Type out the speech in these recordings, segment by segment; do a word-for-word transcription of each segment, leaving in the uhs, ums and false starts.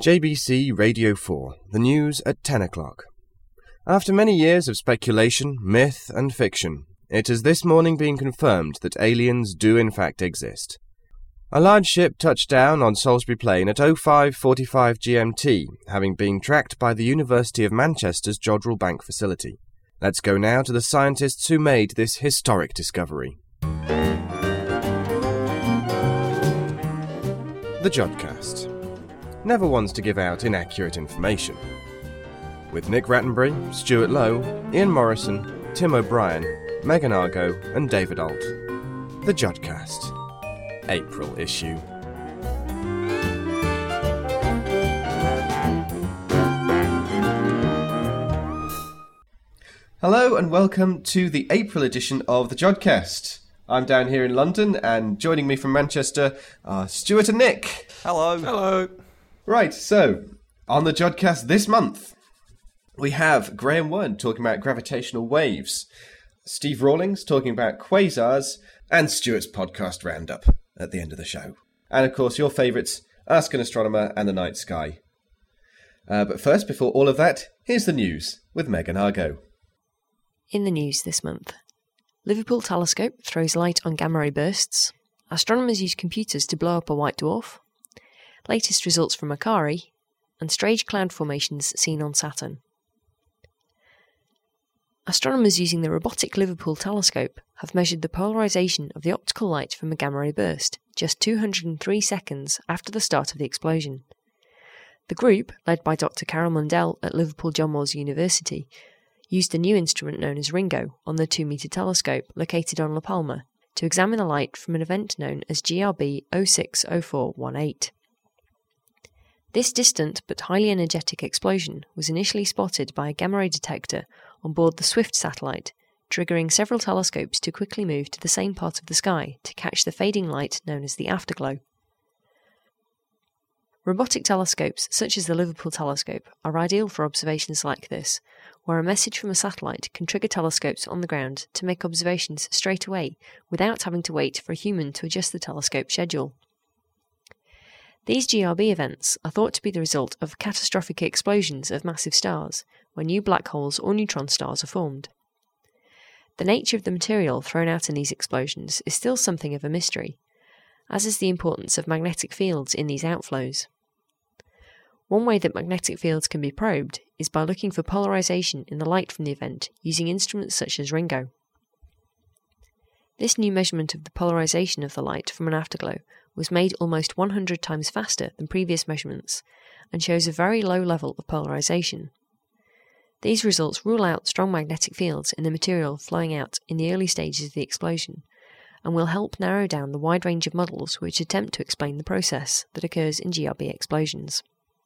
J B C Radio four, the news at ten o'clock. After many years of speculation, myth and fiction, it has this morning been confirmed that aliens do in fact exist. A large ship touched down on Salisbury Plain at oh five forty-five G M T, having been tracked by the University of Manchester's Jodrell Bank facility. Let's go now to the scientists who made this historic discovery. The Jodcast. Never wants to give out inaccurate information. With Nick Rattenbury, Stuart Lowe, Ian Morrison, Tim O'Brien, Megan Argo and David Alt. The Jodcast. April issue. Hello and welcome to the April edition of the Jodcast. I'm down here in London and joining me from Manchester are Stuart and Nick. Hello. Hello. Right, so, on the Jodcast this month, we have Graham Word talking about gravitational waves, Steve Rawlings talking about quasars, and Stuart's podcast roundup at the end of the show. And of course, your favourites, Ask an Astronomer and the Night Sky. Uh, but first, before all of that, here's the news with Megan Argo. In the news this month, Liverpool telescope throws light on gamma ray bursts, astronomers use computers to blow up a white dwarf, latest results from Akari, and strange cloud formations seen on Saturn. Astronomers using the robotic Liverpool telescope have measured the polarisation of the optical light from a gamma ray burst just two hundred three seconds after the start of the explosion. The group, led by Doctor Carol Mundell at Liverpool John Moores University, used a new instrument known as Ringo on the two metre telescope located on La Palma to examine the light from an event known as G R B oh six oh four one eight. This distant but highly energetic explosion was initially spotted by a gamma ray detector on board the SWIFT satellite, triggering several telescopes to quickly move to the same part of the sky to catch the fading light known as the afterglow. Robotic telescopes such as the Liverpool telescope are ideal for observations like this, where a message from a satellite can trigger telescopes on the ground to make observations straight away without having to wait for a human to adjust the telescope schedule. These G R B events are thought to be the result of catastrophic explosions of massive stars, where new black holes or neutron stars are formed. The nature of the material thrown out in these explosions is still something of a mystery, as is the importance of magnetic fields in these outflows. One way that magnetic fields can be probed is by looking for polarisation in the light from the event using instruments such as Ringo. This new measurement of the polarisation of the light from an afterglow was made almost one hundred times faster than previous measurements and shows a very low level of polarisation. These results rule out strong magnetic fields in the material flowing out in the early stages of the explosion and will help narrow down the wide range of models which attempt to explain the process that occurs in G R B explosions.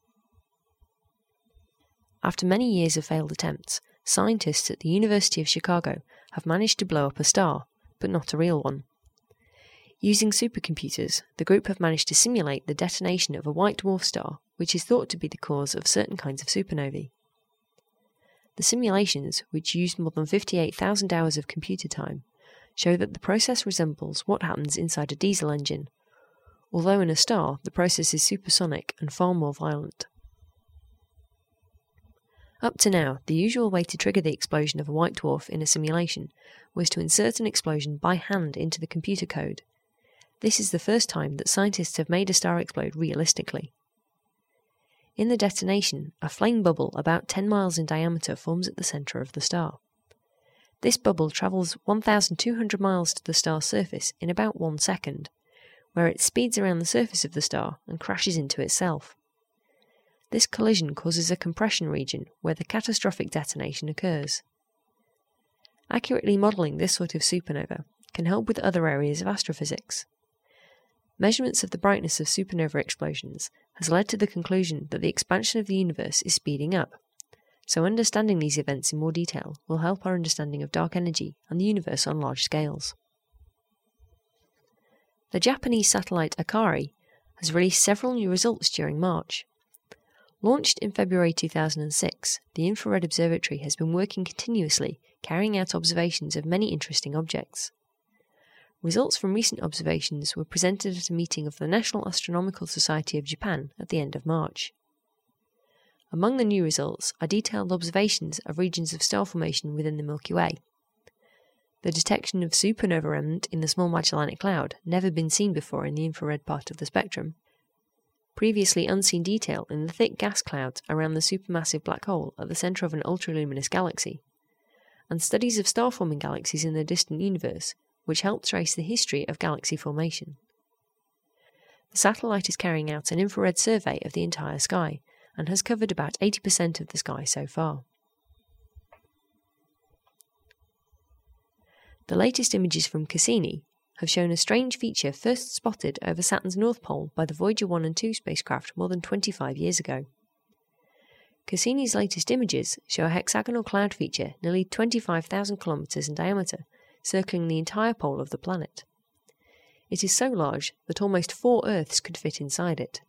After many years of failed attempts, scientists at the University of Chicago have managed to blow up a star, but not a real one. Using supercomputers, the group have managed to simulate the detonation of a white dwarf star, which is thought to be the cause of certain kinds of supernovae. The simulations, which used more than fifty-eight thousand hours of computer time, show that the process resembles what happens inside a diesel engine, although in a star the process is supersonic and far more violent. Up to now, the usual way to trigger the explosion of a white dwarf in a simulation was to insert an explosion by hand into the computer code. This is the first time that scientists have made a star explode realistically. In the detonation, a flame bubble about ten miles in diameter forms at the centre of the star. This bubble travels one thousand two hundred miles to the star's surface in about one second, where it speeds around the surface of the star and crashes into itself. This collision causes a compression region where the catastrophic detonation occurs. Accurately modelling this sort of supernova can help with other areas of astrophysics. Measurements of the brightness of supernova explosions has led to the conclusion that the expansion of the universe is speeding up, so understanding these events in more detail will help our understanding of dark energy and the universe on large scales. The Japanese satellite Akari has released several new results during March. Launched in February two thousand six, the Infrared Observatory has been working continuously, carrying out observations of many interesting objects. Results from recent observations were presented at a meeting of the National Astronomical Society of Japan at the end of March. Among the new results are detailed observations of regions of star formation within the Milky Way, the detection of supernova remnant in the Small Magellanic Cloud, never been seen before in the infrared part of the spectrum, previously unseen detail in the thick gas clouds around the supermassive black hole at the centre of an ultraluminous galaxy, and studies of star-forming galaxies in the distant universe, which help trace the history of galaxy formation. The satellite is carrying out an infrared survey of the entire sky, and has covered about eighty percent of the sky so far. The latest images from Cassini have shown a strange feature first spotted over Saturn's North Pole by the Voyager one and two spacecraft more than twenty-five years ago. Cassini's latest images show a hexagonal cloud feature nearly twenty-five thousand kilometres in diameter, circling the entire pole of the planet. It is so large that almost four Earths could fit inside it.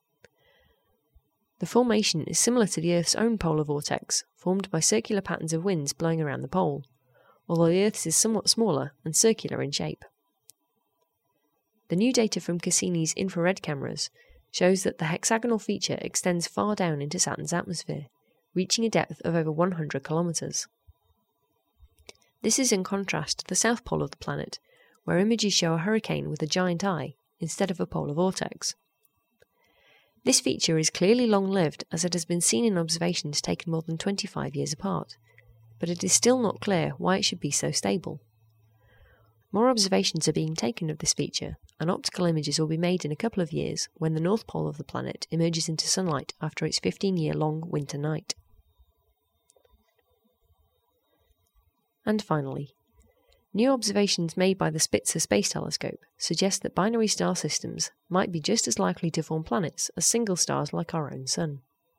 The formation is similar to the Earth's own polar vortex, formed by circular patterns of winds blowing around the pole, although the Earth's is somewhat smaller and circular in shape. The new data from Cassini's infrared cameras shows that the hexagonal feature extends far down into Saturn's atmosphere, reaching a depth of over one hundred kilometres. This is in contrast to the south pole of the planet, where images show a hurricane with a giant eye instead of a polar vortex. This feature is clearly long-lived, as it has been seen in observations taken more than twenty-five years apart, but it is still not clear why it should be so stable. More observations are being taken of this feature, and optical images will be made in a couple of years when the north pole of the planet emerges into sunlight after its fifteen-year-long winter night. And finally, new observations made by the Spitzer Space Telescope suggest that binary star systems might be just as likely to form planets as single stars like our own Sun.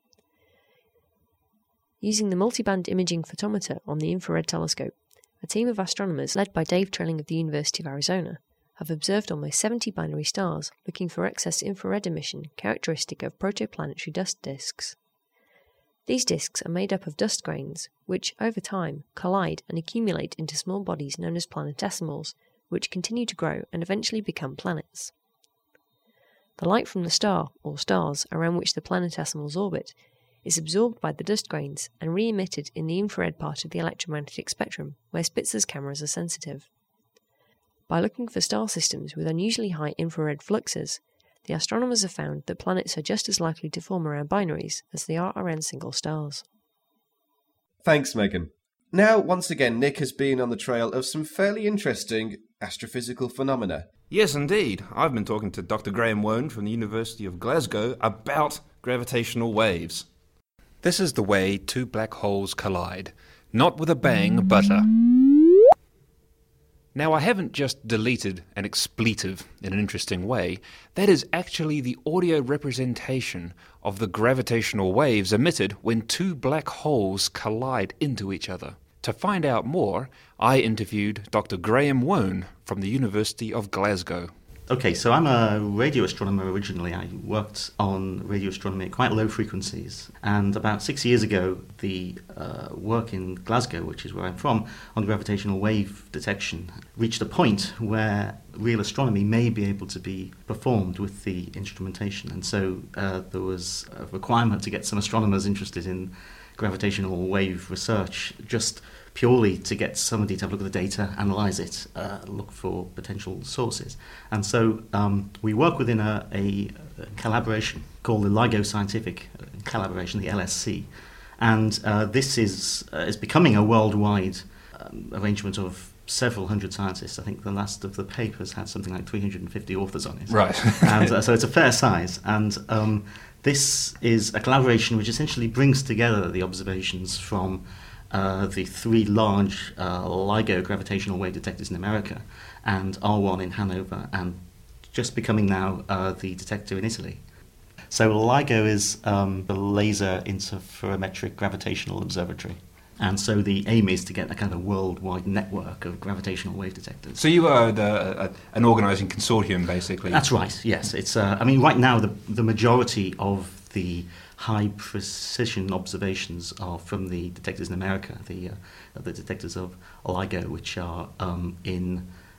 Using the multiband imaging photometer on the infrared telescope, a team of astronomers led by Dave Trilling of the University of Arizona have observed almost seventy binary stars looking for excess infrared emission characteristic of protoplanetary dust disks. These disks are made up of dust grains, which, over time, collide and accumulate into small bodies known as planetesimals, which continue to grow and eventually become planets. The light from the star, or stars, around which the planetesimals orbit, is absorbed by the dust grains and re-emitted in the infrared part of the electromagnetic spectrum, where Spitzer's cameras are sensitive. By looking for star systems with unusually high infrared fluxes, the astronomers have found that planets are just as likely to form around binaries as they are around single stars. Thanks, Megan. Now, once again, Nick has been on the trail of some fairly interesting astrophysical phenomena. Yes, indeed. I've been talking to Doctor Graham Wone from the University of Glasgow about gravitational waves. This is the way two black holes collide. Not with a bang, but a... Now, I haven't just deleted an expletive in an interesting way. That is actually the audio representation of the gravitational waves emitted when two black holes collide into each other. To find out more, I interviewed Doctor Graham Wone from the University of Glasgow. Okay, so I'm a radio astronomer originally. I worked on radio astronomy at quite low frequencies. And about six years ago, the uh, work in Glasgow, which is where I'm from, on gravitational wave detection, reached a point where real astronomy may be able to be performed with the instrumentation. And so uh, there was a requirement to get some astronomers interested in gravitational wave research, just purely to get somebody to have a look at the data, analyse it, uh, look for potential sources. And so um, we work within a, a, a collaboration called the LIGO Scientific Collaboration, the L S C. And uh, this is, uh, is becoming a worldwide um, arrangement of several hundred scientists. I think the last of the papers had something like three hundred fifty authors on it. Right. and uh, so it's a fair size. And um, this is a collaboration which essentially brings together the observations from Uh, the three large uh, LIGO gravitational wave detectors in America and R one in Hanover, and just becoming now uh, the detector in Italy. So LIGO is um, the Laser Interferometric Gravitational Observatory. And so the aim is to get a kind of worldwide network of gravitational wave detectors. So you are the, uh, an organising consortium, basically? That's right, yes. It's. Uh, I mean, right now the, the majority of the high precision observations are from the detectors in America, the uh, the detectors of LIGO, which are um, in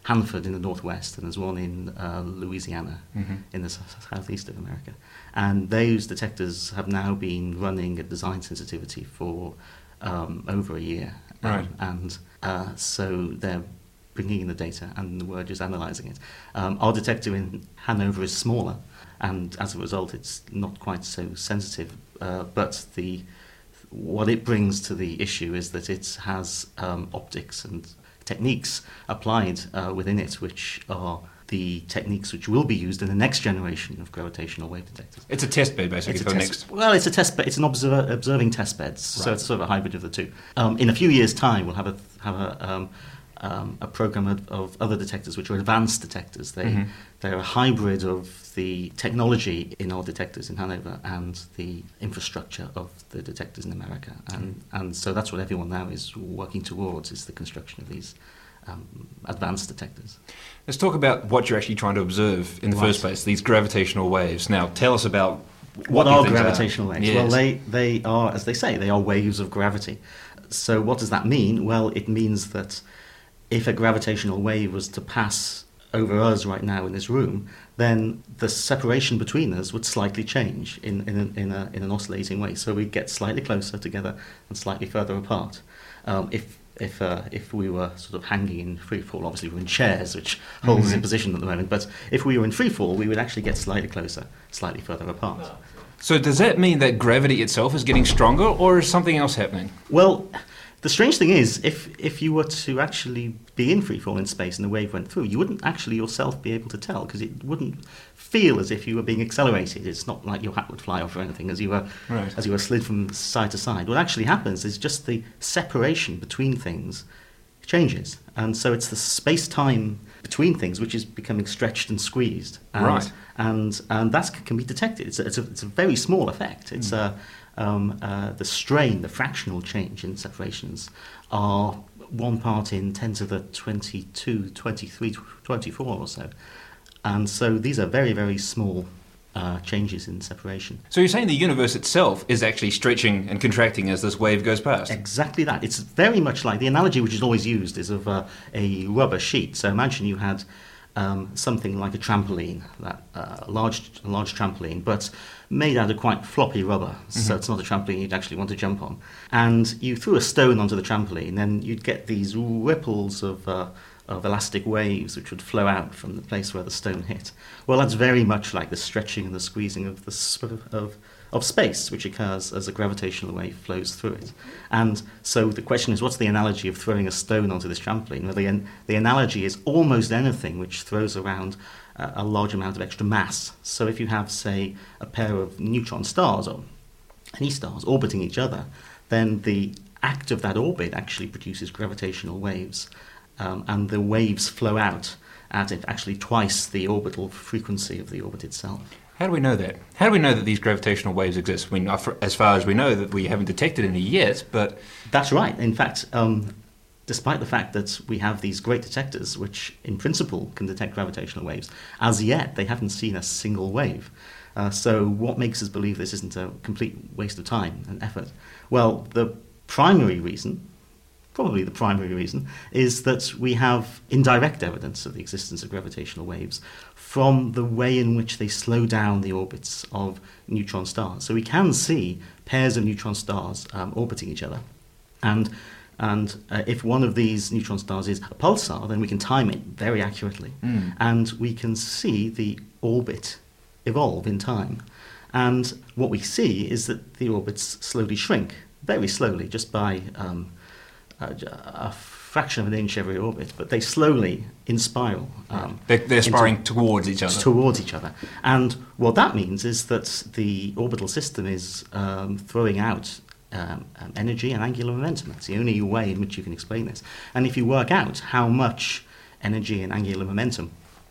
Hanford in the northwest, and there's one in uh, Louisiana mm-hmm. in the s- southeast of America. And those detectors have now been running at design sensitivity for um, over a year. Right. Um, and uh, so they're bringing in the data, and we're just analysing it. Um, our detector in Hanover is smaller, and as a result, it's not quite so sensitive. Uh, but the what it brings to the issue is that it has um, optics and techniques applied uh, within it, which are the techniques which will be used in the next generation of gravitational wave detectors. It's a test bed, basically, it's for the test, next... Well, it's a test bed. It's an observer, observing test bed, right. So it's sort of a hybrid of the two. Um, in a few years' time, we'll have a have a um, um, a program of, of other detectors, which are advanced detectors. They mm-hmm. they're a hybrid of the technology in our detectors in Hanover and the infrastructure of the detectors in America, and mm-hmm. and so that's what everyone now is working towards: is the construction of these um, advanced detectors. Let's talk about what you're actually trying to observe in the right. first place, these gravitational waves. Now, tell us about what, what are gravitational are. waves. Yes. Well, they, they are, as they say, they are waves of gravity. So what does that mean? Well, it means that if a gravitational wave was to pass over us right now in this room, then the separation between us would slightly change in, in, a, in, a, in an oscillating way. So we'd get slightly closer together and slightly further apart. Um, if If uh, if we were sort of hanging in free fall, obviously we're in chairs, which holds mm-hmm. us in position at the moment. But if we were in free fall, we would actually get slightly closer, slightly further apart. So does that mean that gravity itself is getting stronger, or is something else happening? Well, the strange thing is, if if you were to actually be in free fall in space and the wave went through, you wouldn't actually yourself be able to tell, because it wouldn't feel as if you were being accelerated. It's not like your hat would fly off or anything as you were right. as you were slid from side to side. What actually happens is just the separation between things changes, and so it's the space-time between things which is becoming stretched and squeezed, and right. and and that can be detected. It's a, it's a, it's a very small effect. It's mm. a um, uh, the strain, the fractional change in separations are one part in ten to the twenty-two, twenty-three, twenty-four or so. And so these are very, very small uh, changes in separation. So you're saying the universe itself is actually stretching and contracting as this wave goes past? Exactly that. It's very much like the analogy which is always used is of uh, a rubber sheet. So imagine you had um, something like a trampoline, that uh, a large, a large trampoline, but made out of quite floppy rubber. Mm-hmm. So it's not a trampoline you'd actually want to jump on. And you threw a stone onto the trampoline, and you'd get these ripples of Uh, of elastic waves which would flow out from the place where the stone hit. Well, that's very much like the stretching and the squeezing of the sp- of of space, which occurs as a gravitational wave flows through it. And so the question is, what's the analogy of throwing a stone onto this trampoline? Well, the, the analogy is almost anything which throws around uh, a large amount of extra mass. So if you have, say, a pair of neutron stars or any stars orbiting each other, then the act of that orbit actually produces gravitational waves. Um, and the waves flow out at it actually twice the orbital frequency of the orbit itself. How do we know that? How do we know that these gravitational waves exist? I mean, as far as we know, that we haven't detected any yet, but... That's right. In fact, um, despite the fact that we have these great detectors, which in principle can detect gravitational waves, as yet they haven't seen a single wave. Uh, so what makes us believe this isn't a complete waste of time and effort? Well, the primary reason... Probably the primary reason is that we have indirect evidence of the existence of gravitational waves from the way in which they slow down the orbits of neutron stars. So we can see pairs of neutron stars um, orbiting each other. And, and uh, if one of these neutron stars is a pulsar, then we can time it very accurately. Mm. And we can see the orbit evolve in time. And what we see is that the orbits slowly shrink, very slowly, just by... Um, Uh, a fraction of an inch every orbit, but they slowly in spiral. Um, they're, they're spiraling towards each other. Towards each other. And what that means is that the orbital system is um, throwing out um, um, energy and angular momentum. That's the only way in which you can explain this. And if you work out how much energy and angular momentum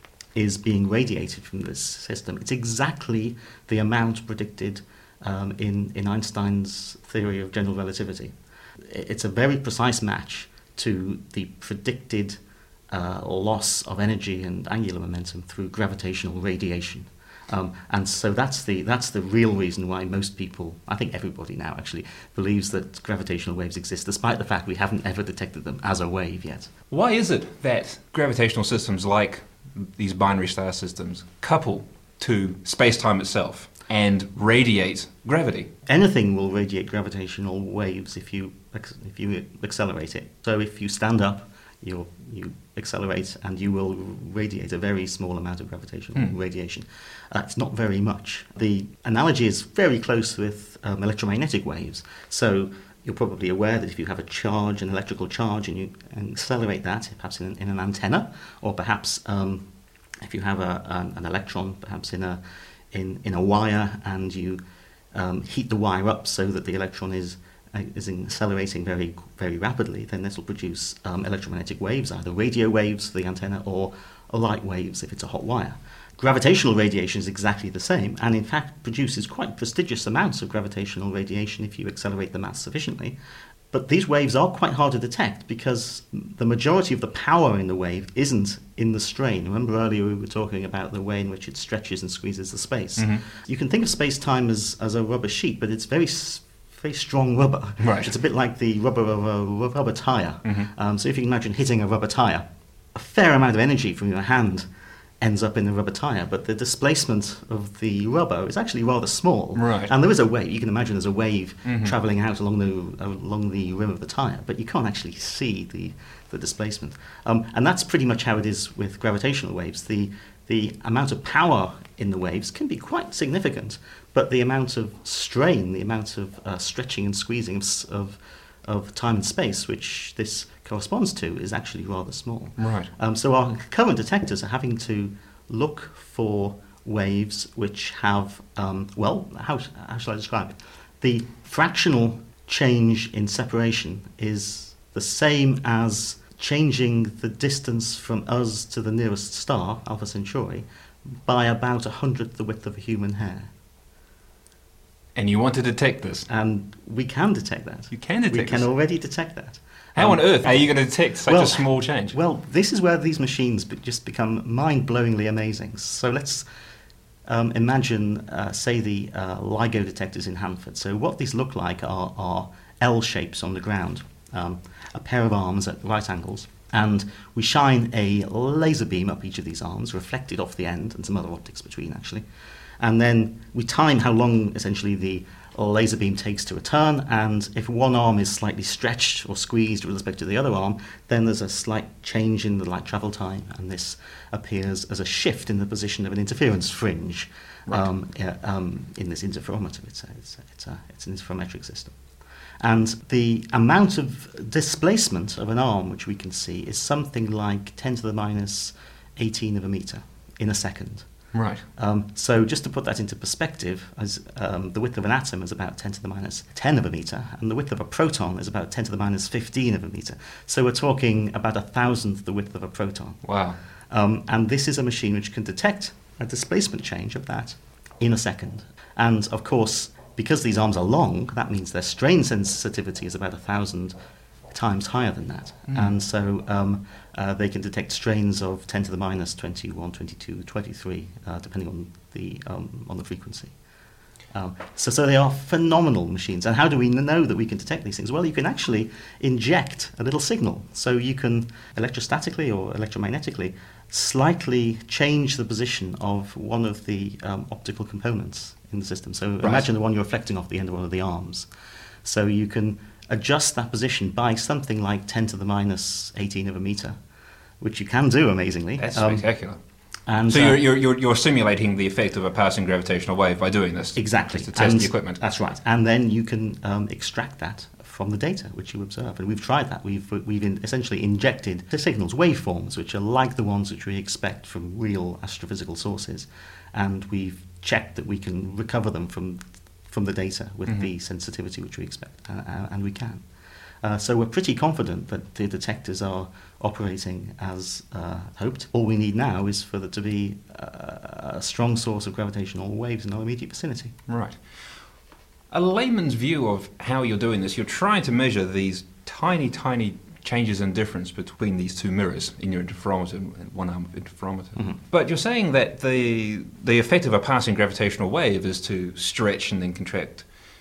is being radiated from this system, it's exactly the amount predicted um, in, in Einstein's theory of general relativity. It's a very precise match to the predicted uh, loss of energy and angular momentum through gravitational radiation. Um, and so that's the that's the real reason why most people, I think everybody now actually, believes that gravitational waves exist, despite the fact we haven't ever detected them as a wave yet. Why is it that gravitational systems like these binary star systems couple to space-time itself and radiate gravity? Anything will radiate gravitational waves if you if you accelerate it. So if you stand up, you you accelerate and you will radiate a very small amount of gravitational Hmm. radiation. Uh, it's not very much. The analogy is very close with um, electromagnetic waves. So you're probably aware that if you have a charge, an electrical charge, and you accelerate that, perhaps in an, in an antenna, or perhaps um, if you have a, an, an electron, perhaps in a in, in a wire, and you um, heat the wire up so that the electron is is accelerating very very rapidly, then this will produce um, electromagnetic waves, either radio waves for the antenna or light waves if it's a hot wire. Gravitational radiation is exactly the same, and in fact produces quite prestigious amounts of gravitational radiation if you accelerate the mass sufficiently. But these waves are quite hard to detect because the majority of the power in the wave isn't in the strain. Remember earlier we were talking about the way in which it stretches and squeezes the space. Mm-hmm. You can think of space-time as, as a rubber sheet, but it's very very strong rubber. Right. It's a bit like the rubber of a rubber tyre. Mm-hmm. Um, so if you can imagine hitting a rubber tyre, a fair amount of energy from your hand ends up in the rubber tyre, but the displacement of the rubber is actually rather small. Right. And there is a wave. You can imagine there's a wave Mm-hmm. travelling out along the along the rim of the tyre, but you can't actually see the the displacement. Um, and that's pretty much how it is with gravitational waves. The the amount of power in the waves can be quite significant, but the amount of strain, the amount of uh, stretching and squeezing of, s- of of time and space which this corresponds to is actually rather small. Right. Um, so our current detectors are having to look for waves which have, um, well, how, how shall I describe it? The fractional change in separation is the same as changing the distance from us to the nearest star, Alpha Centauri, by about a hundredth the width of a human hair. And you want to detect this? And we can detect that. You can detect We can this? already detect that. How Um, on earth are you going to detect such well, a small change? Well, this is where these machines be- just become mind-blowingly amazing. So let's um, imagine, uh, say, the uh, LIGO detectors in Hanford. So what these look like are, are L shapes on the ground, um, a pair of arms at right angles. And we shine a laser beam up each of these arms, reflected off the end, and some other optics between, actually. And then we time how long, essentially, the laser beam takes to return, and if one arm is slightly stretched or squeezed with respect to the other arm, then there's a slight change in the light travel time, and this appears as a shift in the position of an interference fringe. Right. um, yeah, um, in this interferometer. It's, a, it's, a, it's, a, it's an interferometric system. And the amount of displacement of an arm which we can see is something like ten to the minus eighteen of a metre in a second. Right. Um, so just to put that into perspective, as um, the width of an atom is about ten to the minus ten of a metre, and the width of a proton is about ten to the minus fifteen of a metre. So we're talking about a thousandth the width of a proton. Wow. Um, and this is a machine which can detect a displacement change of that in a second. And of course, because these arms are long, that means their strain sensitivity is about a thousand times higher than that. Mm. And so um, uh, they can detect strains of ten to the minus twenty-one, twenty-two, twenty-three, uh, depending on the um, on the frequency. Um, so, so they are phenomenal machines. And how do we know that we can detect these things? Well, you can actually inject a little signal. So you can electrostatically or electromagnetically slightly change the position of one of the um, optical components in the system. So Right. imagine the one you're reflecting off the end of one of the arms. So you can adjust that position by something like ten to the minus eighteen of a metre, which you can do amazingly. That's Um, spectacular. and, So uh, you're, you're, you're, you're simulating the effect of a passing gravitational wave by doing this? Exactly. Just to test And the equipment? That's right. And then you can um, extract that from the data which you observe. And we've tried that. We've, we've in essentially injected the signals, waveforms, which are like the ones which we expect from real astrophysical sources. And we've checked that we can recover them from, from the data with Mhm. the sensitivity which we expect. Uh, uh, and we can. Uh, so we're pretty confident that the detectors are operating as uh, hoped. All we need now is for there to be uh, a strong source of gravitational waves in our immediate vicinity. Right. A layman's view of how you're doing this, you're trying to measure these tiny, tiny changes in difference between these two mirrors in your interferometer and one arm of interferometer. Mm-hmm. But you're saying that the the effect of a passing gravitational wave is to stretch and then contract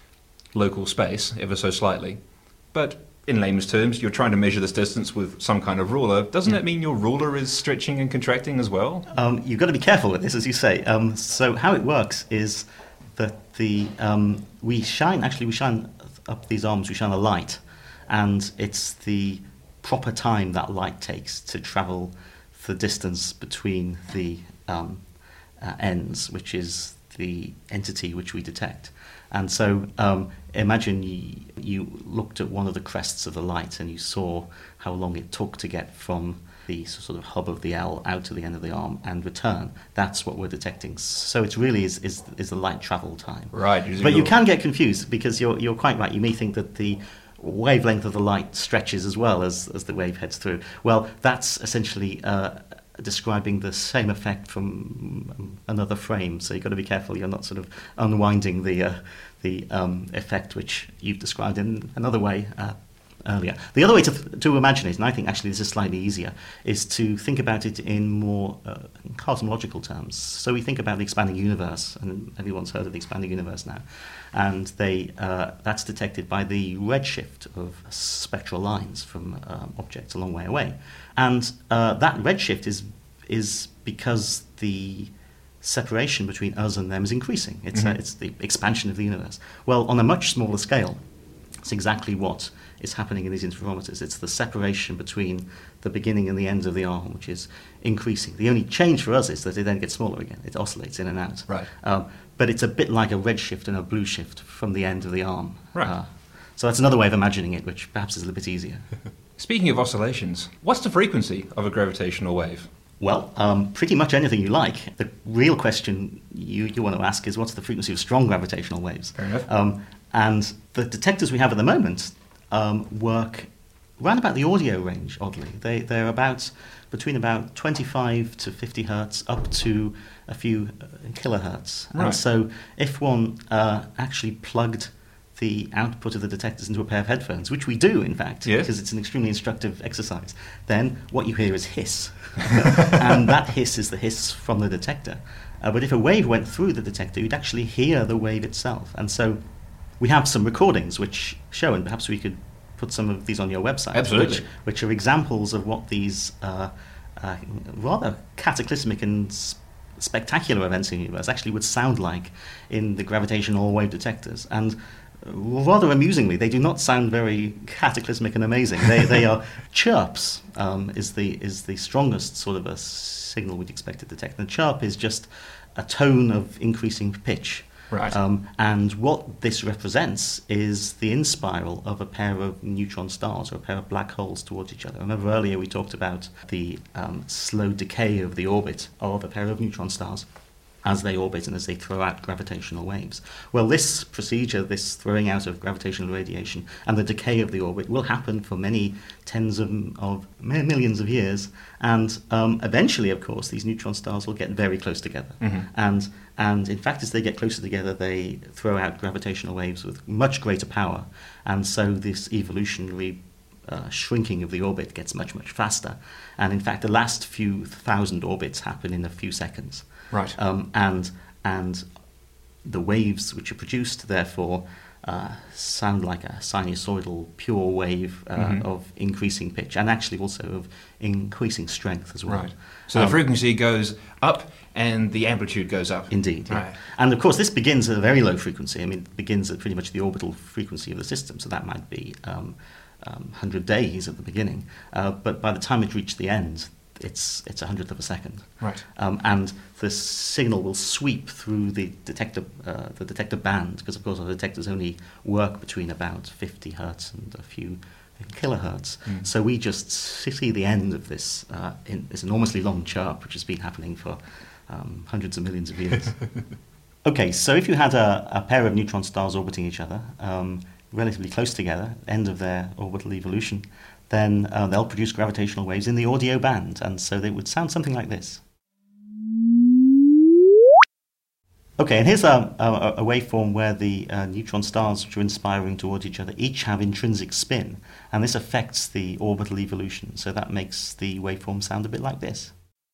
local space ever so slightly. But in layman's terms, you're trying to measure this distance with some kind of ruler. Doesn't yeah. that mean your ruler is stretching and contracting as well? Um, you've got to be careful with this, as you say. Um, so how it works is that the um, we shine, actually we shine up these arms, we shine a light, and it's the proper time that light takes to travel the distance between the um, uh, ends, which is the entity which we detect. And so um, imagine you, you looked at one of the crests of the light and you saw how long it took to get from the sort of hub of the L out to the end of the arm and return. That's what we're detecting. So it really is, is, is the light travel time. Right. But you can get confused because you're, you're quite right. You may think that the wavelength of the light stretches as well as, as the wave heads through. Well, that's essentially uh, describing the same effect from another frame. So you've got to be careful you're not sort of unwinding the uh, the um, effect which you've described in another way uh, earlier. The other way to, to imagine it, and I think actually this is slightly easier, is to think about it in more uh, cosmological terms. So we think about the expanding universe, and everyone's heard of the expanding universe now, and they uh, that's detected by the redshift of spectral lines from um, objects a long way away. And uh, that redshift is is because the separation between us and them is increasing. It's Mm-hmm. uh, it's the expansion of the universe. Well, on a much smaller scale, it's exactly what is happening in these interferometers. It's the separation between the beginning and the end of the arm, which is increasing. The only change for us is that it then gets smaller again. It oscillates in and out. Right. Um, but it's a bit like a redshift and a blue shift from the end of the arm. Right. Uh, so that's another way of imagining it, which perhaps is a little bit easier. Speaking of oscillations, what's the frequency of a gravitational wave? Well, um, pretty much anything you like. The real question you, you want to ask is what's the frequency of strong gravitational waves? Fair enough. Um, and the detectors we have at the moment um, work around about the audio range, oddly. They, they're about between about twenty-five to fifty hertz up to a few uh, kilohertz. Right. And so if one uh, actually plugged the output of the detectors into a pair of headphones, which we do, in fact, Yes. because it's an extremely instructive exercise, then what you hear is hiss. And that hiss is the hiss from the detector. Uh, but if a wave went through the detector, you'd actually hear the wave itself. And so we have some recordings which show, and perhaps we could put some of these on your website, Absolutely. which, which are examples of what these uh, uh, rather cataclysmic and s- spectacular events in the universe actually would sound like in the gravitational wave detectors. And rather amusingly, they do not sound very cataclysmic and amazing. They they are chirps. Um, is the is the strongest sort of a signal we'd expect to detect. And a chirp is just a tone of increasing pitch. Right. Um, and what this represents is the in-spiral of a pair of neutron stars or a pair of black holes towards each other. Remember earlier we talked about the um, slow decay of the orbit of a pair of neutron stars as they orbit and as they throw out gravitational waves. Well, this procedure, this throwing out of gravitational radiation and the decay of the orbit will happen for many tens of, of millions of years. And um, eventually, of course, these neutron stars will get very close together. Mm-hmm. And, and in fact, as they get closer together, they throw out gravitational waves with much greater power. And so this evolutionary Uh, shrinking of the orbit gets much, much faster. And in fact, the last few thousand orbits happen in a few seconds. Right. Um, and and the waves which are produced, therefore, uh, sound like a sinusoidal pure wave uh, Mhm. of increasing pitch and actually also of increasing strength as well. Right. So the Um, frequency goes up and the amplitude goes up. Indeed, yeah. Right. And of course, this begins at a very low frequency. I mean, it begins at pretty much the orbital frequency of the system, so that might be um, um, one hundred days at the beginning. Uh, but by the time it reaches the end, it's it's a hundredth of a second. Right. Um, and the signal will sweep through the detector uh, the detector band, because of course our detectors only work between about fifty hertz and a few kilohertz. Mm. So we just see the end of this uh, in this enormously long chirp, which has been happening for um, hundreds of millions of years. Okay, so if you had a, a pair of neutron stars orbiting each other, um, relatively close together, end of their orbital evolution, then uh, they'll produce gravitational waves in the audio band, and so they would sound something like this. Okay, and here's a, a, a waveform where the uh, neutron stars which are inspiring towards each other each have intrinsic spin, and this affects the orbital evolution, so that makes the waveform sound a bit like this.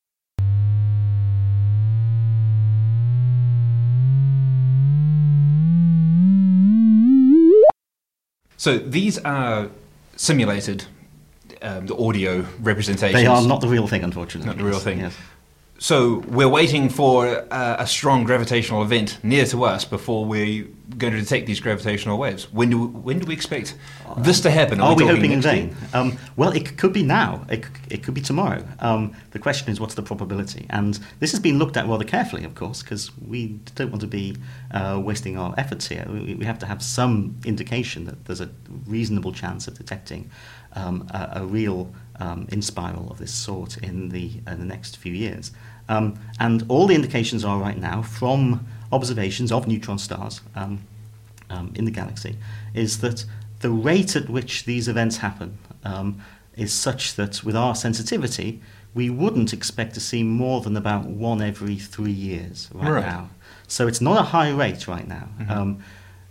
So these are simulated, um, the audio representations. They are not the real thing, unfortunately. Not the real thing. Yes. So we're waiting for uh, a strong gravitational event near to us before we're going to detect these gravitational waves. When do we, when do we expect this to happen? Are, Are we, we hoping in vain? week? Um, well, it could be now. It, it could be tomorrow. Um, the question is, what's the probability? And this has been looked at rather carefully, of course, because we don't want to be uh, wasting our efforts here. We, we have to have some indication that there's a reasonable chance of detecting um, a, a real um, inspiral of this sort in the, uh, the next few years. Um, and all the indications are right now from observations of neutron stars um, um, in the galaxy is that the rate at which these events happen um, is such that with our sensitivity we wouldn't expect to see more than about one every three years right, right. now. So it's not a high rate right now. Mm-hmm. Um,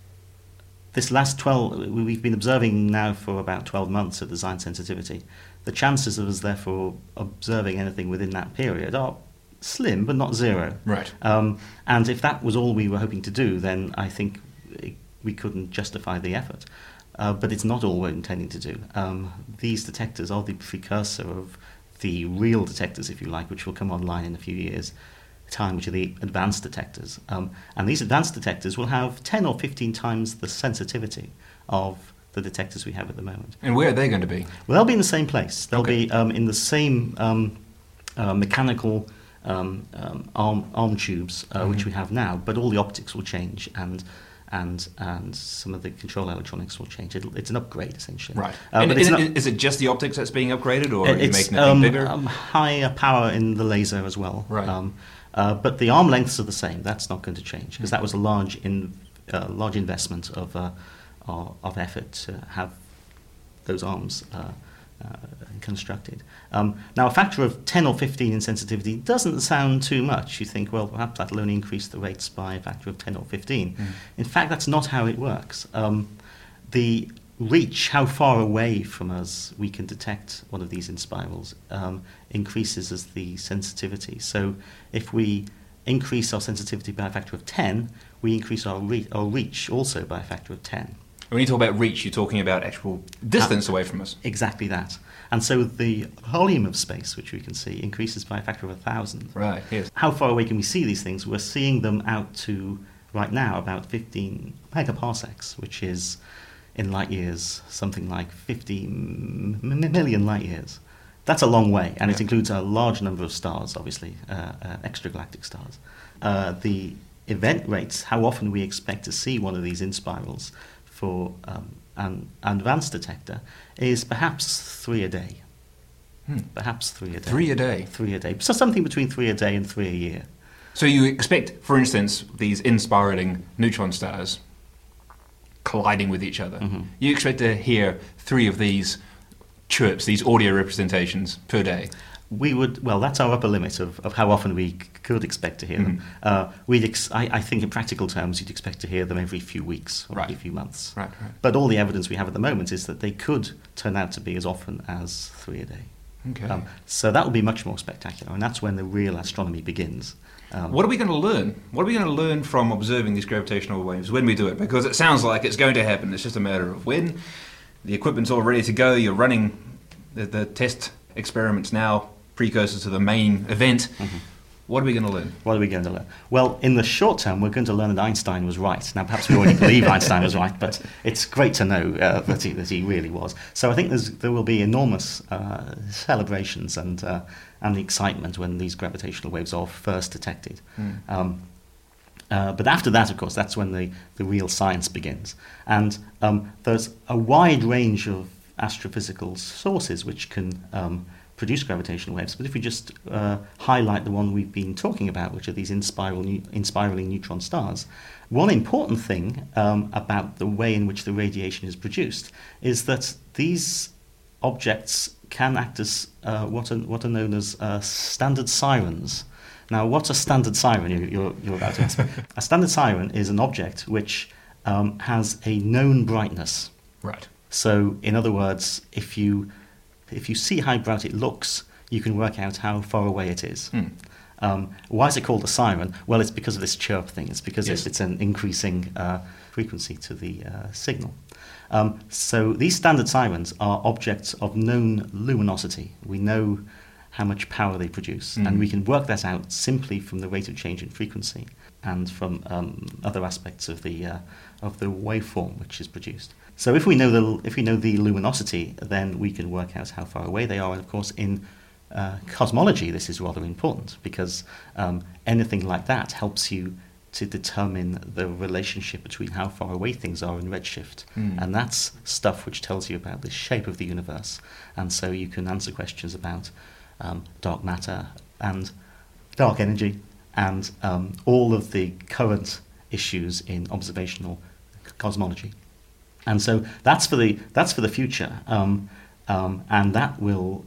this last twelve, we've been observing now for about twelve months at design sensitivity. The chances of us therefore observing anything within that period are slim, but not zero. Right. Um, and if that was all we were hoping to do, then I think it, we couldn't justify the effort. Uh, but it's not all we're intending to do. Um, these detectors are the precursor of the real detectors, if you like, which will come online in a few years' time, which are the advanced detectors. Um, and these advanced detectors will have ten or fifteen times the sensitivity of the detectors we have at the moment. And where are they going to be? Well, they'll be in the same place. They'll Okay. be um, in the same um, uh, mechanical um, um, arm, arm tubes uh, Mm-hmm. which we have now, but all the optics will change and and and some of the control electronics will change. It'll, it's an upgrade, essentially. Right. Uh, and but is, it's it, not, is it just the optics that's being upgraded, or are you it's making it um, bigger? um, higher power in the laser as well. Right. Um, uh, but the arm lengths are the same. That's not going to change because that was a large in uh, large investment of uh, of of effort to have those arms uh, uh, constructed. Um, now, a factor of ten or fifteen in sensitivity doesn't sound too much. You think, well, perhaps that'll only increase the rates by a factor of ten or fifteen. Mm. In fact, that's not how it works. Um, the reach, how far away from us we can detect one of these inspirals, um, increases as the sensitivity. So if we increase our sensitivity by a factor of ten, we increase our, re- our reach also by a factor of ten. When you talk about reach, you're talking about actual distance Uh, away from us. Exactly that. And so the volume of space, which we can see, increases by a factor of a thousand. Right, yes. How far away can we see these things? We're seeing them out to, right now, about fifteen megaparsecs, which is, in light years, something like fifty m- m- million light years. That's a long way, and it Yeah. includes a large number of stars, obviously, uh, uh, extragalactic stars. Uh, the event rates, how often we expect to see one of these inspirals for um, an advanced detector, is perhaps three a day. Hmm. Perhaps three a day. Three a day. Three a day. So something between three a day and three a year. So you expect, for instance, these inspiraling neutron stars colliding with each other. Mhm. You expect to hear three of these chirps, these audio representations per day. We would, well, that's our upper limit of, of how often we c- could expect to hear them. Mhm. Uh, we'd ex- I, I think in practical terms you'd expect to hear them every few weeks or Right. every few months. Right, right. But all the evidence we have at the moment is that they could turn out to be as often as three a day. Okay. Um, so that will be much more spectacular, and that's when the real astronomy begins. Um, What are we going to learn? What are we going to learn from observing these gravitational waves when we do it? Because it sounds like it's going to happen. It's just a matter of when. The equipment's all ready to go. You're running the, the test experiments now, precursors to the main event. Mm-hmm. What are we going to learn? What are we going to learn? Well, in the short term, we're going to learn that Einstein was right. Now, perhaps we already believe Einstein was right, but it's great to know uh, that, he, that he really was. So I think there's, there will be enormous uh, celebrations and uh, and excitement when these gravitational waves are first detected. Mm. Um, uh, but after that, of course, that's when the, the real science begins. And um, there's a wide range of astrophysical sources which can um, produce gravitational waves. But if we just uh, highlight the one we've been talking about, which are these inspiral new, inspiraling neutron stars, one important thing um, about the way in which the radiation is produced is that these objects can act as uh, what, are, what are known as uh, standard sirens. Now, what's a standard siren, you- you're, you're about to ask? A standard siren is an object which um, has a known brightness. Right. So, in other words, if you if you see how bright it looks, you can work out how far away it is. Hmm. Um, why is it called a siren? Well, it's because of this chirp thing. It's because Yes. it's, it's an increasing uh, frequency to the uh, signal. Um, so these standard sirens are objects of known luminosity. We know how much power they produce, Mm. and we can work that out simply from the rate of change in frequency and from um, other aspects of the uh, of the waveform which is produced. So if we know the if we know the luminosity, then we can work out how far away they are. And of course, in uh, cosmology, this is rather important because um, anything like that helps you to determine the relationship between how far away things are in redshift. Mm. And that's stuff which tells you about the shape of the universe. And so you can answer questions about um, dark matter and dark energy and um, all of the current issues in observational cosmology. And so that's for the that's for the future, um, um, and that will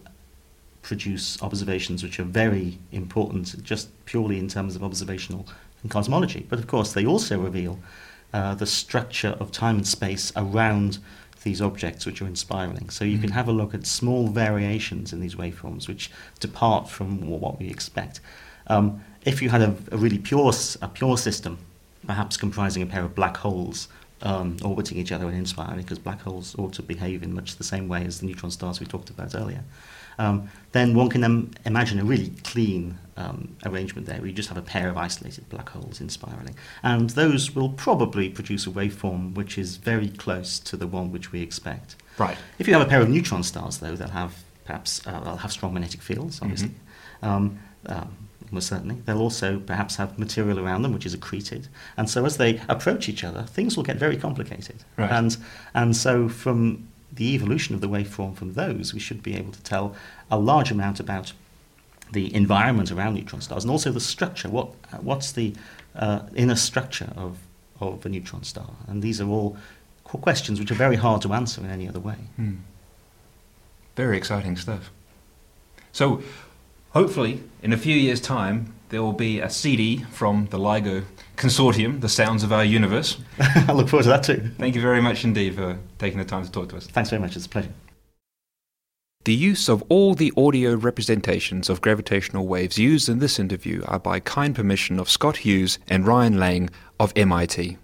produce observations which are very important, just purely in terms of observational and cosmology. But of course, they also reveal uh, the structure of time and space around these objects, which are inspiraling. So you Mm. can have a look at small variations in these waveforms, which depart from what we expect. Um, if you had a, a really pure s- a pure system, perhaps comprising a pair of black holes um, orbiting each other and inspiring, because black holes ought to behave in much the same way as the neutron stars we talked about earlier, um, then one can um, imagine a really clean um, arrangement there, where you just have a pair of isolated black holes inspiraling. And those will probably produce a waveform which is very close to the one which we expect. Right. If you have a pair of neutron stars, though, they'll have perhaps uh, they'll have strong magnetic fields, obviously. Mhm. Um, um, most certainly. They'll also perhaps have material around them which is accreted. And so as they approach each other, things will get very complicated. Right. And and so from the evolution of the waveform from those, we should be able to tell a large amount about the environment around neutron stars and also the structure. What what's the uh, inner structure of of a neutron star? And these are all qu- questions which are very hard to answer in any other way. Hmm. Very exciting stuff. So, hopefully, in a few years' time, there will be a C D from the LIGO Consortium, The Sounds of Our Universe. I look forward to that too. Thank you very much indeed for taking the time to talk to us. Thanks very much. It's a pleasure. The use of all the audio representations of gravitational waves used in this interview are by kind permission of Scott Hughes and Ryan Lang of M I T.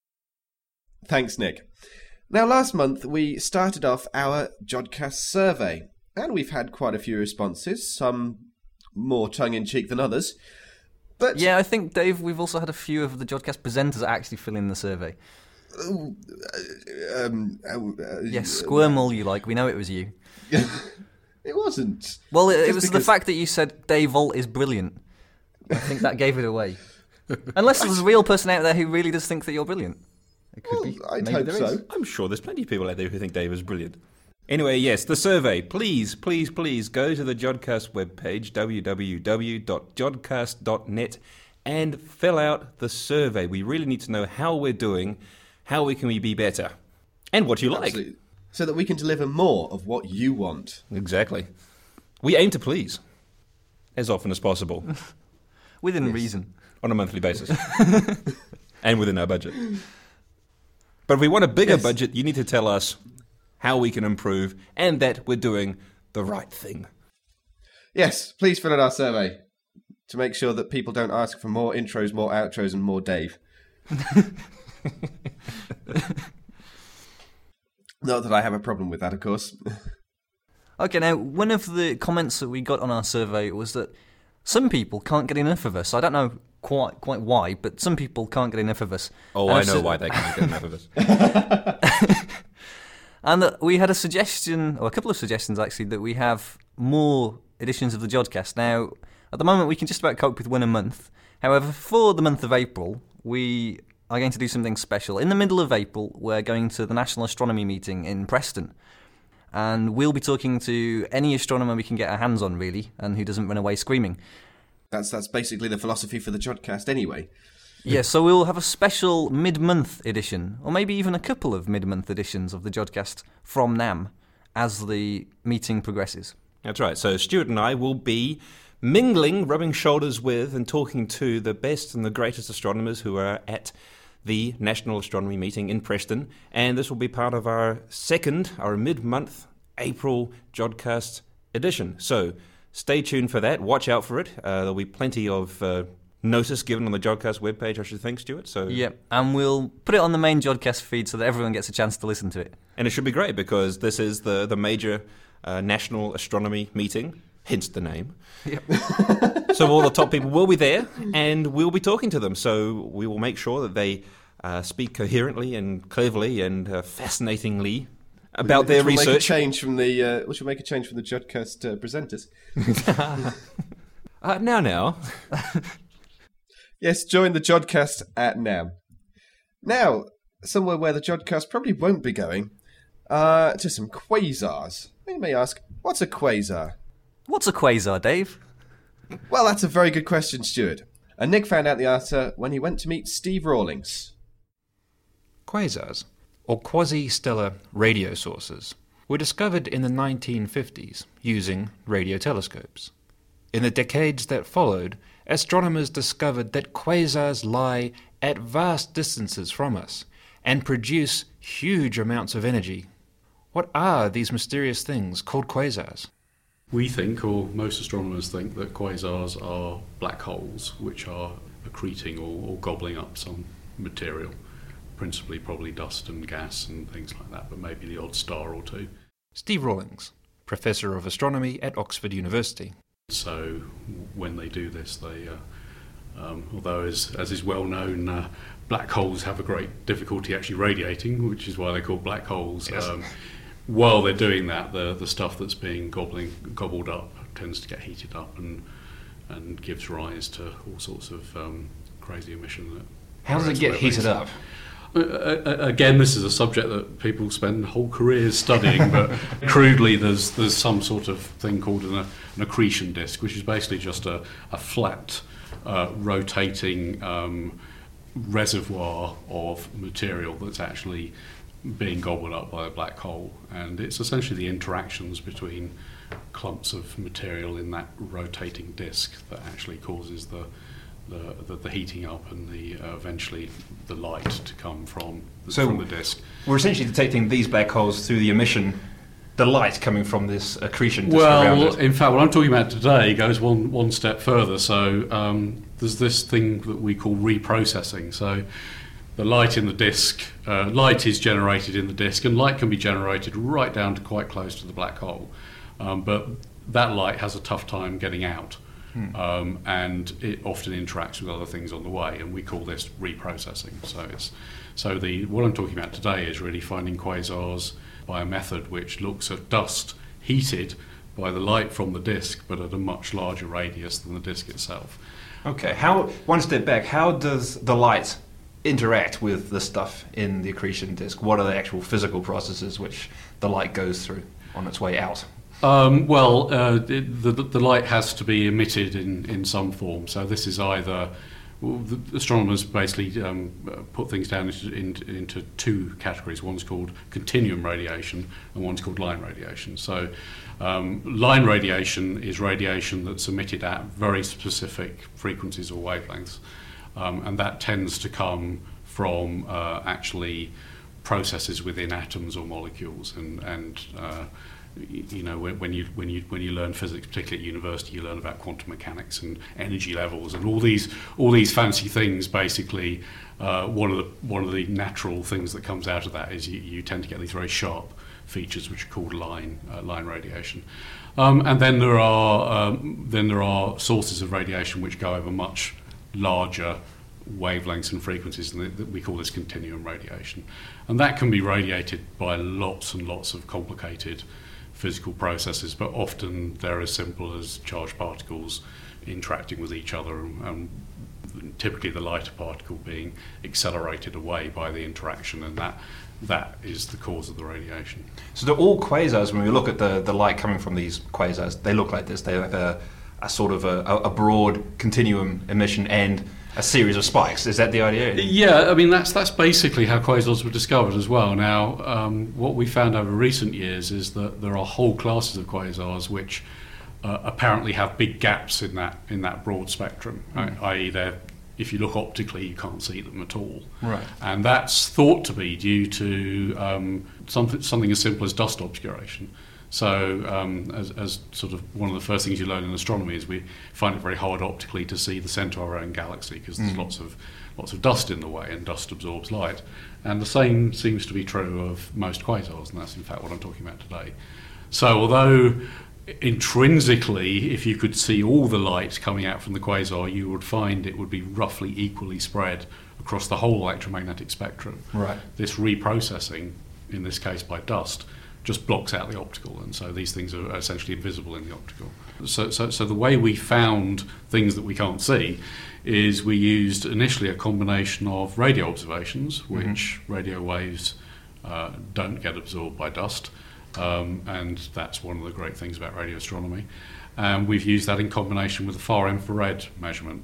Thanks, Nick. Now, last month we started off our Jodcast survey, and we've had quite a few responses, some more tongue-in-cheek than others. But Yeah, I think, Dave, we've also had a few of the Jodcast presenters actually fill in the survey. um, uh, uh, Yes, squirm all you like. We know it was you. it wasn't. Well, it, it Just was the because- fact that you said Dave Volt is brilliant. I think that gave it away. Unless there's a real person out there who really does think that you're brilliant. It could Well, be. I'd Maybe hope there so. is. I'm sure there's plenty of people out there who think Dave is brilliant. Anyway, yes, the survey. Please, please, please go to the Jodcast webpage, w w w dot jodcast dot net, and fill out the survey. We really need to know how we're doing, how we can we be better, and what you like. Absolutely. So that we can deliver more of what you want. Exactly. We aim to please, as often as possible, Within Yes. reason. on a monthly basis, and within our budget. But if we want a bigger Yes. budget, you need to tell us how we can improve and that we're doing the right thing. Yes, please fill out our survey to make sure that people don't ask for more intros, more outros, and more Dave. Not that I have a problem with that, of course. Okay, now, one of the comments that we got on our survey was that some people can't get enough of us. I don't know quite quite why, but some people can't get enough of us. Oh, And I I've know su- why they can't get enough of us. And that we had a suggestion, or a couple of suggestions actually, that we have more editions of the Jodcast. Now, at the moment, we can just about cope with one a month. However, for the month of April, we are going to do something special. In the middle of April, we're going to the National Astronomy Meeting in Preston. And we'll be talking to any astronomer we can get our hands on, really, and who doesn't run away screaming. That's that's basically the philosophy for the Jodcast anyway. Yeah, so we'll have a special mid-month edition, or maybe even a couple of mid-month editions of the Jodcast from NAM as the meeting progresses. That's right. So Stuart and I will be mingling, rubbing shoulders with, and talking to the best and the greatest astronomers who are at the National Astronomy Meeting in Preston. And this will be part of our second, our mid-month April Jodcast edition. So stay tuned for that. Watch out for it. Uh, there'll be plenty of uh, notice given on the Jodcast webpage, I should think, Stuart. So yep, and we'll put it on the main Jodcast feed so that everyone gets a chance to listen to it. And it should be great because this is the, the major uh, National Astronomy Meeting, hence the name. Yep. So all the top people will be there and we'll be talking to them. So we will make sure that they uh, speak coherently and cleverly and uh, fascinatingly about which their will research. Make a change from the, uh, which will make a change from the Jodcast uh, presenters. uh, now, now. Yes, join the Jodcast at now. Now, somewhere where the Jodcast probably won't be going, uh, to some quasars. You may ask, what's a quasar? What's a quasar, Dave? Well, that's a very good question, Stuart. And Nick found out the answer when he went to meet Steve Rawlings. Quasars, or quasi-stellar radio sources, were discovered in the nineteen fifties using radio telescopes. In the decades that followed, astronomers discovered that quasars lie at vast distances from us and produce huge amounts of energy. What are these mysterious things called quasars? We think, or most astronomers think, that quasars are black holes which are accreting or, or gobbling up some material, principally probably dust and gas and things like that, but maybe the odd star or two. Steve Rawlings, Professor of Astronomy at Oxford University. So when they do this, they, uh, um, although as, as is well known, uh, black holes have a great difficulty actually radiating, which is why they're called black holes. Yes. Um, while they're doing that, the the stuff that's being gobbling, gobbled up tends to get heated up and and gives rise to all sorts of um, crazy emission. That How does it get heated up? Uh, uh, again, this is a subject that people spend whole careers studying, but crudely there's there's some sort of thing called an, an accretion disk, which is basically just a, a flat, uh, rotating um, reservoir of material that's actually being gobbled up by a black hole. And it's essentially the interactions between clumps of material in that rotating disk that actually causes the The, the, the heating up and the uh, eventually the light to come from the, so from the disk. We're essentially detecting these black holes through the emission, the light coming from this accretion disk well, around it. In fact, what I'm talking about today goes one one step further. So um, there's this thing that we call reprocessing. So the light in the disk, uh, light is generated in the disk, and light can be generated right down to quite close to the black hole. Um, but that light has a tough time getting out. Hmm. Um, and it often interacts with other things on the way, and we call this reprocessing. So it's so the what I'm talking about today is really finding quasars by a method which looks at dust heated by the light from the disk, but at a much larger radius than the disk itself. Okay, how one step back, how does the light interact with the stuff in the accretion disk? What are the actual physical processes which the light goes through on its way out? Um, well, uh, it, the, the light has to be emitted in, in some form. So this is either, well, the astronomers basically um, put things down into, into, into two categories. One's called continuum radiation and one's called line radiation. So um, line radiation is radiation that's emitted at very specific frequencies or wavelengths. Um, and that tends to come from uh, actually processes within atoms or molecules. And, and uh, you know, when you when you when you learn physics, particularly at university, you learn about quantum mechanics and energy levels and all these all these fancy things. Basically, uh, one of the one of the natural things that comes out of that is you, you tend to get these very sharp features, which are called line uh, line radiation. Um, and then there are um, then there are sources of radiation which go over much larger wavelengths and frequencies, and we call this continuum radiation. And that can be radiated by lots and lots of complicated physical processes, but often they're as simple as charged particles interacting with each other, and, and typically the lighter particle being accelerated away by the interaction, and that that is the cause of the radiation. So they're all quasars. When we look at the, the light coming from these quasars, they look like this. They have a, a sort of a, a broad continuum emission and a series of spikes. Is that the idea? Yeah, I mean that's that's basically how quasars were discovered as well. Now, um, what we found over recent years is that there are whole classes of quasars which uh, apparently have big gaps in that in that broad spectrum, mm. that is, they're if you look optically, you can't see them at all. Right. And that's thought to be due to um, something, something as simple as dust obscuration. So, um, as, as sort of one of the first things you learn in astronomy is we find it very hard optically to see the centre of our own galaxy because there's mm. lots of lots of dust in the way, and dust absorbs light. And the same seems to be true of most quasars, and that's in fact what I'm talking about today. So, although intrinsically, if you could see all the light coming out from the quasar, you would find it would be roughly equally spread across the whole electromagnetic spectrum. Right. This reprocessing, in this case by dust, just blocks out the optical, and so these things are essentially invisible in the optical. So, so, so the way we found things that we can't see is we used initially a combination of radio observations, which mm-hmm. radio waves uh, don't get absorbed by dust. Um, and that's one of the great things about radio astronomy. And we've used that in combination with the far infrared measurement.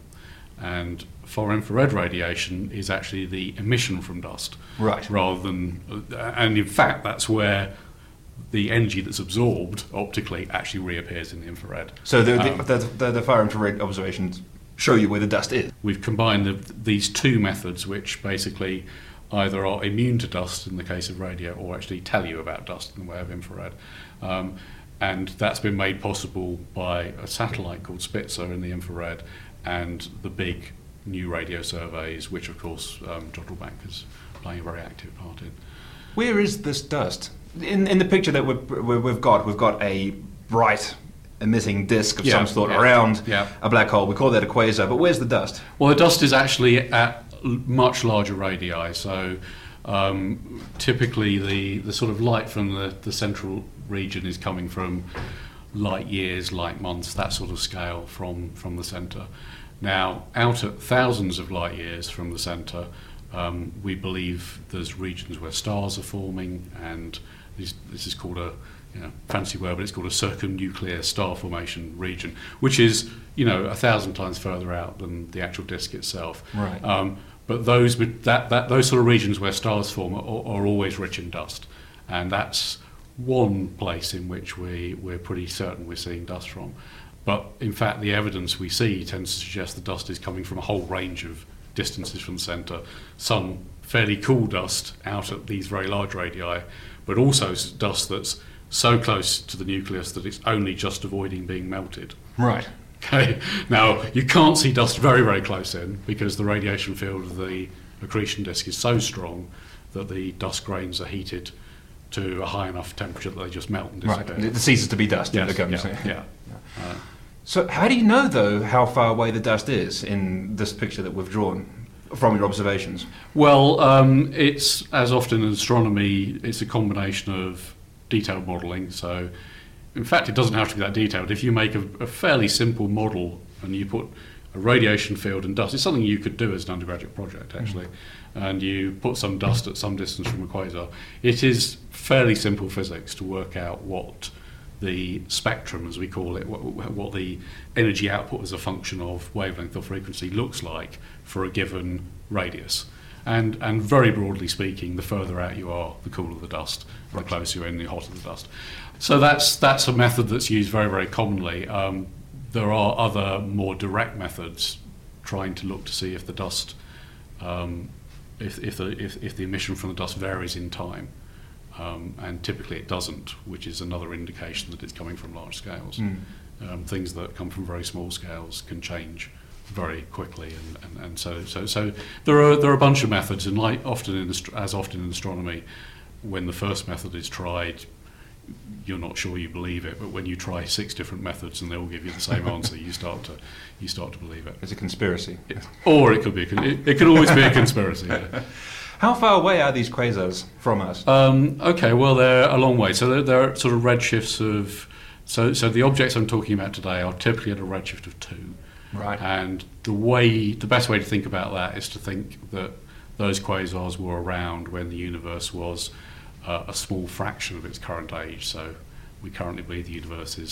And far infrared radiation is actually the emission from dust, right? Rather than, and in fact, that's where the energy that's absorbed optically actually reappears in the infrared. So the the, um, the, the, the far infrared observations show you where the dust is. We've combined the, these two methods, which basically either are immune to dust in the case of radio or actually tell you about dust in the way of infrared. Um, and that's been made possible by a satellite called Spitzer in the infrared and the big new radio surveys, which of course um, Jodrell Bank is playing a very active part in. Where is this dust? In, in the picture that we've, we've got, we've got a bright emitting disk of yeah, some sort yeah, around yeah. a black hole. We call that a quasar, but where's the dust? Well, the dust is actually at much larger radii, so um, typically the, the sort of light from the, the central region is coming from light years, light months, that sort of scale from, from the centre. Now, out at thousands of light years from the centre, um, we believe there's regions where stars are forming, and this, this is called a you know, fancy word, but it's called a circumnuclear star formation region, which is you know a thousand times further out than the actual disk itself. Right. Um, But those that, that those sort of regions where stars form are, are always rich in dust, and that's one place in which we we're pretty certain we're seeing dust from. But in fact, the evidence we see tends to suggest the dust is coming from a whole range of distances from the centre. Some fairly cool dust out at these very large radii, but also dust that's so close to the nucleus that it's only just avoiding being melted. Right. Okay. Now, you can't see dust very, very close in because the radiation field of the accretion disk is so strong that the dust grains are heated to a high enough temperature that they just melt and disappear. Right. It ceases to be dust. Yes, It becomes, yeah. yeah. Uh, so how do you know, though, how far away the dust is in this picture that we've drawn from your observations? Well, um, it's, as often in astronomy, it's a combination of detailed modelling. So, in fact, it doesn't have to be that detailed. If you make a, a fairly simple model and you put a radiation field and dust, it's something you could do as an undergraduate project, actually, mm-hmm. and you put some dust at some distance from a quasar. It is fairly simple physics to work out what the spectrum, as we call it, what, what the energy output as a function of wavelength or frequency looks like for a given radius. And, and very broadly speaking, the further out you are, the cooler the dust, the closer you're in, the hotter the dust. So that's that's a method that's used very, very commonly. Um, there are other more direct methods trying to look to see if the dust, um, if if the if, if the emission from the dust varies in time, um, and typically it doesn't, which is another indication that it's coming from large scales. Mm. Um, things that come from very small scales can change very quickly, and, and, and so so so there are there are a bunch of methods, and like often in as often in astronomy, when the first method is tried, you're not sure you believe it, but when you try six different methods and they all give you the same answer, you start to you start to believe it. It's a conspiracy, it, or it could be. A, it, it could always be a conspiracy. Yeah. How far away are these quasars from us? Um, okay, well they're a long way. So they're, they're sort of redshifts of. So so the objects I'm talking about today are typically at a redshift of two. Right. And the way, the best way to think about that is to think that those quasars were around when the universe was uh, a small fraction of its current age. So we currently believe the universe is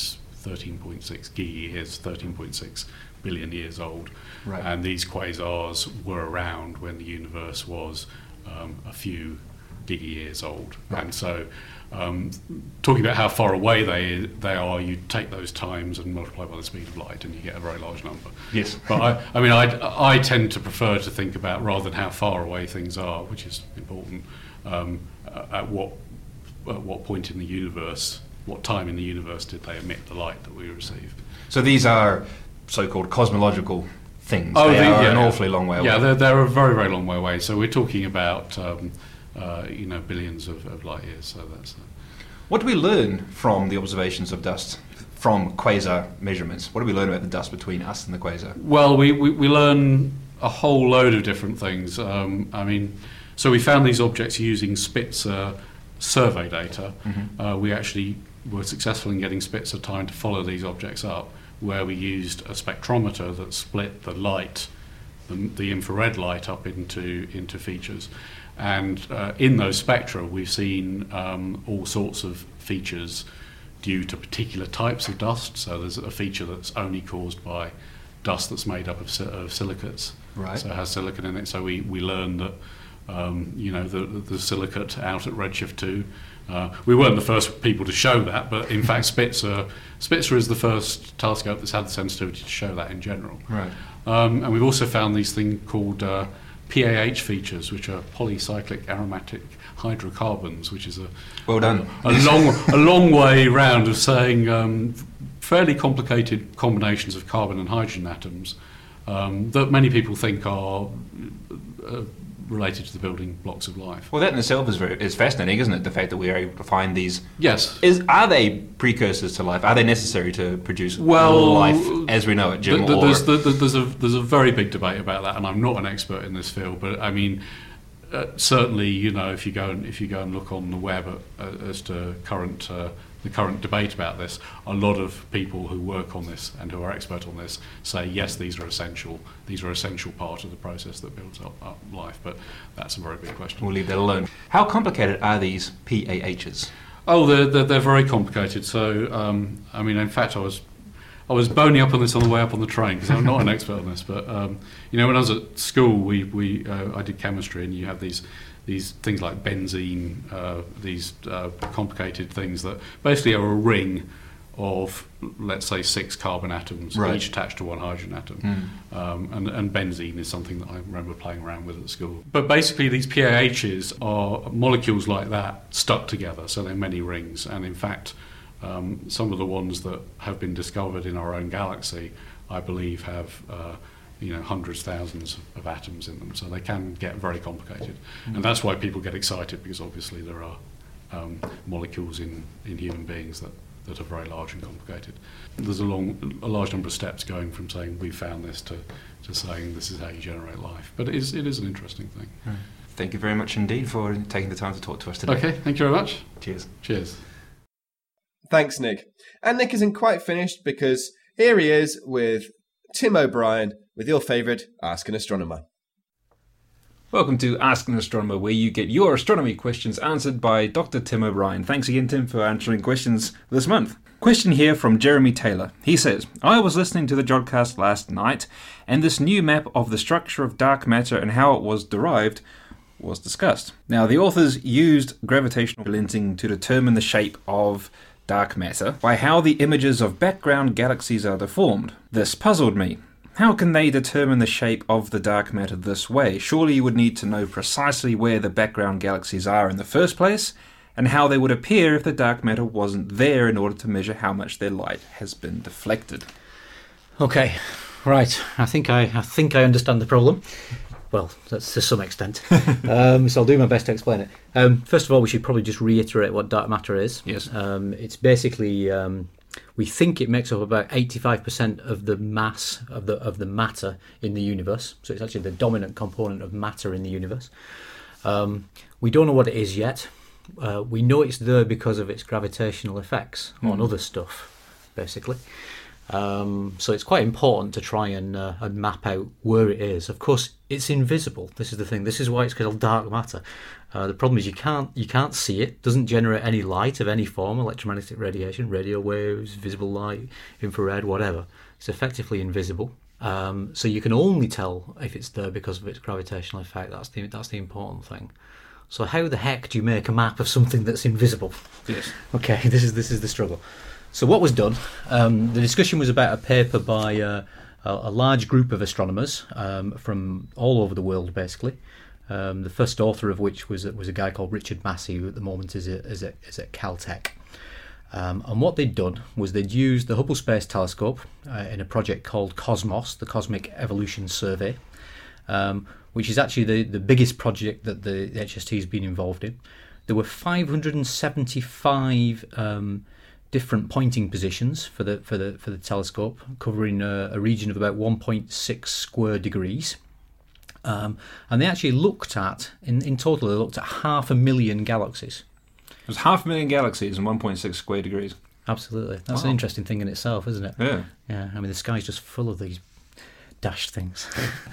thirteen point six gigayears, thirteen point six billion years old. Right. And these quasars were around when the universe was um, a few gigayears old. Right. And so, um, talking about how far away they they are, you take those times and multiply by the speed of light, and you get a very large number. Yes. But I, I mean, I, I tend to prefer to think about, rather than how far away things are, which is important, um, at what at what point in the universe, what time in the universe did they emit the light that we receive? So these are so-called cosmological things. Oh, they the, are yeah, an awfully long way away. Yeah, they're, they're a very, very long way away. So we're talking about, um, uh, you know, billions of, of light years. So that's. Uh, What do we learn from the observations of dust, from quasar measurements? What do we learn about the dust between us and the quasar? Well, we, we, we learn a whole load of different things. Um, I mean, so we found these objects using Spitzer survey data. Mm-hmm. Uh, we actually were successful in getting Spitzer time to follow these objects up, where we used a spectrometer that split the light, the, the infrared light, up into into features. And uh, in those spectra, we've seen um, all sorts of features due to particular types of dust. So there's a feature that's only caused by dust that's made up of, si- of silicates. Right. So it has silicate in it. So we, we learned that, um, you know, the, the silicate out at Redshift two. Uh, we weren't the first people to show that, but in fact Spitzer, Spitzer is the first telescope that's had the sensitivity to show that in general. Right. Um, and we've also found these things called uh, P A H features, which are polycyclic aromatic hydrocarbons, which is a Well done. a, a long a long way round of saying um, fairly complicated combinations of carbon and hydrogen atoms um, that many people think are uh, related to the building blocks of life. Well, that in itself is very is fascinating, isn't it? The fact that we are able to find these. Yes. Is are they precursors to life? Are they necessary to produce Well, life as we know it, Jim? Th- th- or there's, th- th- there's a there's a very big debate about that, and I'm not an expert in this field, but I mean, uh, certainly, you know, if you go and if you go and look on the web at, uh, as to current uh, the current debate about this, a lot of people who work on this and who are expert on this say yes, these are essential. These are essential part of the process that builds up, up life, but that's a very big question. we'll leave that alone. How complicated are these P A Hs? Oh, they're, they're, they're very complicated. So, um, I mean, in fact, I was I was boning up on this on the way up on the train because I'm not an expert on this. But um, you know, when I was at school, we we uh, I did chemistry, and you have these these things like benzene, uh, these uh, complicated things that basically are a ring of, let's say, six carbon atoms, Right. each attached to one hydrogen atom. Mm. Um, and, and benzene is something that I remember playing around with at school. But basically these P A Hs are molecules like that stuck together, so they're many rings. And in fact, um, some of the ones that have been discovered in our own galaxy, I believe, have uh, you know hundreds, thousands of atoms in them. So they can get very complicated. Mm. And that's why people get excited, because obviously there are um, molecules in, in human beings that that are very large and complicated. There's a long, a large number of steps going from saying we found this to, to saying this is how you generate life. But it is, it is an interesting thing. Right. Thank you very much indeed for taking the time to talk to us today. Okay, thank you very much. Cheers. Cheers. Thanks, Nick. And Nick isn't quite finished because here he is with Tim O'Brien with your favourite Ask an Astronomer. Welcome to Ask an Astronomer, where you get your astronomy questions answered by Doctor Tim O'Brien. Thanks again, Tim, for answering questions this month. Question here from Jeremy Taylor. He says, I was listening to the Jodcast last night, and this new map of the structure of dark matter and how it was derived was discussed. Now, the authors used gravitational lensing to determine the shape of dark matter by how the images of background galaxies are deformed. This puzzled me. How can they determine the shape of the dark matter this way? Surely you would need to know precisely where the background galaxies are in the first place, and how they would appear if the dark matter wasn't there in order to measure how much their light has been deflected. Okay, right. I think I, I think I understand the problem. Well, that's to some extent. um, so I'll do my best to explain it. Um, first of all, we should probably just reiterate what dark matter is. Yes. Um, it's basically... Um, we think it makes up about eighty-five percent of the mass of the of the matter in the universe. So it's actually the dominant component of matter in the universe. Um, we don't know what it is yet. Uh, we know it's there because of its gravitational effects mm. on other stuff, basically. Um, so it's quite important to try and, uh, and map out where it is. Of course, it's invisible. This is the thing. This is why it's called dark matter. Uh, the problem is you can't you can't see it. It doesn't generate any light of any form, electromagnetic radiation, radio waves, visible light, infrared, whatever. It's effectively invisible. Um, so you can only tell if it's there because of its gravitational effect. That's the that's the important thing. So how the heck do you make a map of something that's invisible? Yes. Okay, this is this is the struggle. So what was done? Um, the discussion was about a paper by uh, a, a large group of astronomers um, from all over the world, basically. Um, the first author of which was was a guy called Richard Massey, who at the moment is at, is at, is at Caltech. Um, and what they'd done was they'd used the Hubble Space Telescope uh, in a project called COSMOS, the Cosmic Evolution Survey, um, which is actually the, the biggest project that the H S T has been involved in. There were five hundred seventy-five um, different pointing positions for the for the for the telescope, covering a, a region of about one point six square degrees. Um, and they actually looked at, in, in total, they looked at half a million galaxies. There's half a million galaxies in one point six square degrees. Absolutely. That's Wow. an interesting thing in itself, isn't it? Yeah. Yeah, I mean, the sky's just full of these dashed things.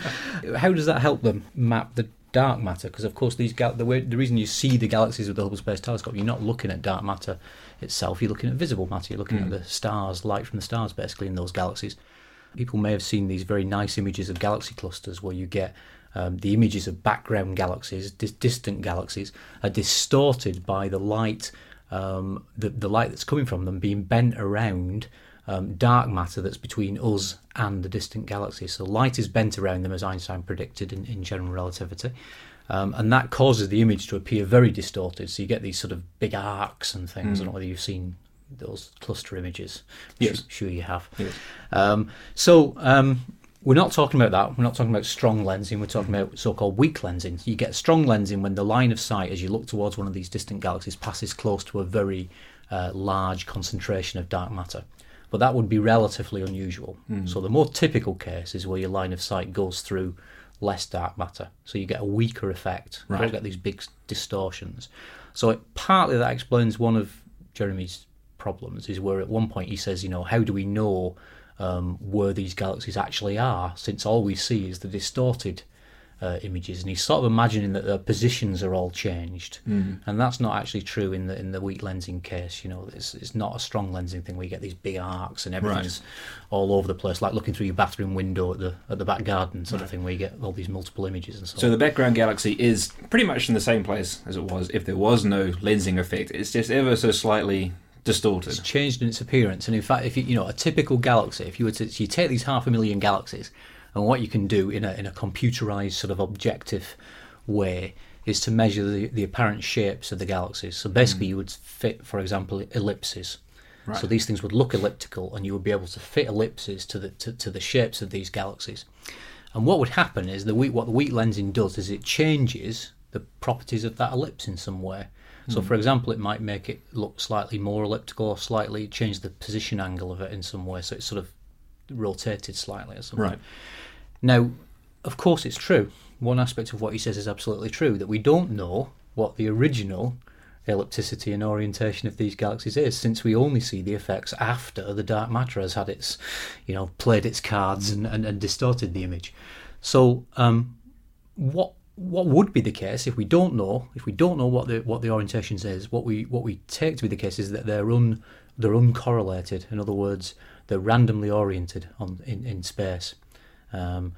How does that help them map the dark matter? Because, of course, these gal- the, way, the reason you see the galaxies with the Hubble Space Telescope, you're not looking at dark matter itself, you're looking at visible matter, you're looking Mm. at the stars, light from the stars, basically, in those galaxies. People may have seen these very nice images of galaxy clusters where you get um, the images of background galaxies, dis- distant galaxies, are distorted by the light, um, the, the light that's coming from them being bent around um, dark matter that's between us and the distant galaxies. So light is bent around them, as Einstein predicted in, in general relativity. Um, and that causes the image to appear very distorted. So you get these sort of big arcs and things. Mm. I don't know whether you've seen those cluster images. Yes. Sure you have. Yes. Um, so um, we're not talking about that. We're not talking about strong lensing. We're talking about so-called weak lensing. You get strong lensing when the line of sight, as you look towards one of these distant galaxies, passes close to a very uh, large concentration of dark matter. But that would be relatively unusual. Mm. So the more typical case is where your line of sight goes through less dark matter. So you get a weaker effect. You Right. don't get these big distortions. So it, partly that explains one of Jeremy's problems, is where at one point he says, you know, how do we know um, where these galaxies actually are, since all we see is the distorted uh, images, and he's sort of imagining that their positions are all changed, Mm. and that's not actually true in the in the weak lensing case. You know, it's, it's not a strong lensing thing where you get these big arcs and everything's all over the place, like looking through your bathroom window at the at the back garden sort of thing, where you get all these multiple images and so, So on. the background galaxy is pretty much in the same place as it was if there was no lensing effect. It's just ever so slightly distorted. It's changed in its appearance, and in fact, if you you know a typical galaxy, if you were to you take these half a million galaxies, and what you can do in a in a computerized sort of objective way is to measure the, the apparent shapes of the galaxies. So basically, Mm. you would fit, for example, ellipses. Right. So these things would look elliptical, and you would be able to fit ellipses to the to, to the shapes of these galaxies. And what would happen is the weak, what the weak lensing does is it changes the properties of that ellipse in some way. So, Mm. for example, it might make it look slightly more elliptical, or slightly change the position angle of it in some way, so it's sort of rotated slightly or something. Right. Now, of course, it's true. One aspect of what he says is absolutely true, that we don't know what the original ellipticity and orientation of these galaxies is, since we only see the effects after the dark matter has had its, you know, played its cards and, and, and distorted the image. So, um, what what would be the case if we don't know if we don't know what the what the orientation is? What we what we take to be the case is that they're un they're uncorrelated. In other words, they're randomly oriented on in, in space. Um,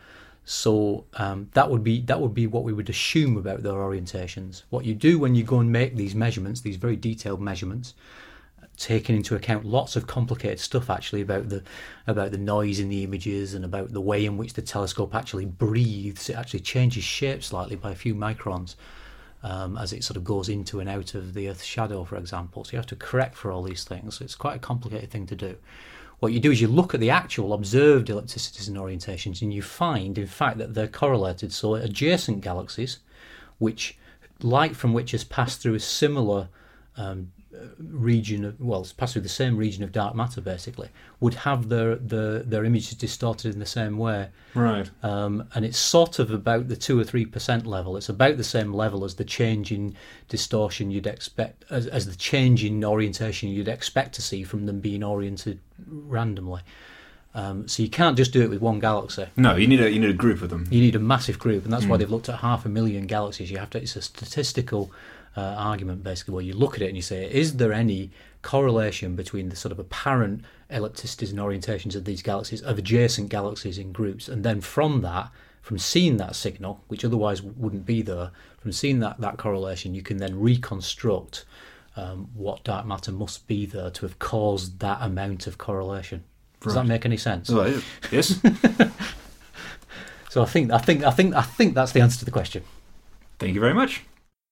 so um, that would be that would be what we would assume about their orientations. What you do when you go and make these measurements, these very detailed measurements, taking into account lots of complicated stuff actually about the about the noise in the images and about the way in which the telescope actually breathes. It actually changes shape slightly by a few microns um, as it sort of goes into and out of the Earth's shadow, for example. So you have to correct for all these things. So it's quite a complicated thing to do. What you do is you look at the actual observed ellipticities and orientations, and you find, in fact, that they're correlated. So adjacent galaxies, which light from which has passed through a similar um, region of, well, it's passed through the same region of dark matter, basically, would have their their, their images distorted in the same way. Right. Um, and it's sort of about the two or three percent level. It's about the same level as the change in distortion you'd expect, as, as the change in orientation you'd expect to see from them being oriented randomly. Um, so you can't just do it with one galaxy. No, you need a you need a group of them. You need a massive group, and that's Mm. why they've looked at half a million galaxies. You have to. It's a statistical uh, argument, basically, where you look at it and you say, is there any correlation between the sort of apparent ellipticities and orientations of these galaxies, of adjacent galaxies in groups, and then from that, from seeing that signal, which otherwise wouldn't be there, from seeing that, that correlation, you can then reconstruct um, what dark matter must be there to have caused that amount of correlation. Does Right. that make any sense? Oh, yes. So I think I think I think I think that's the answer to the question. Thank you very much.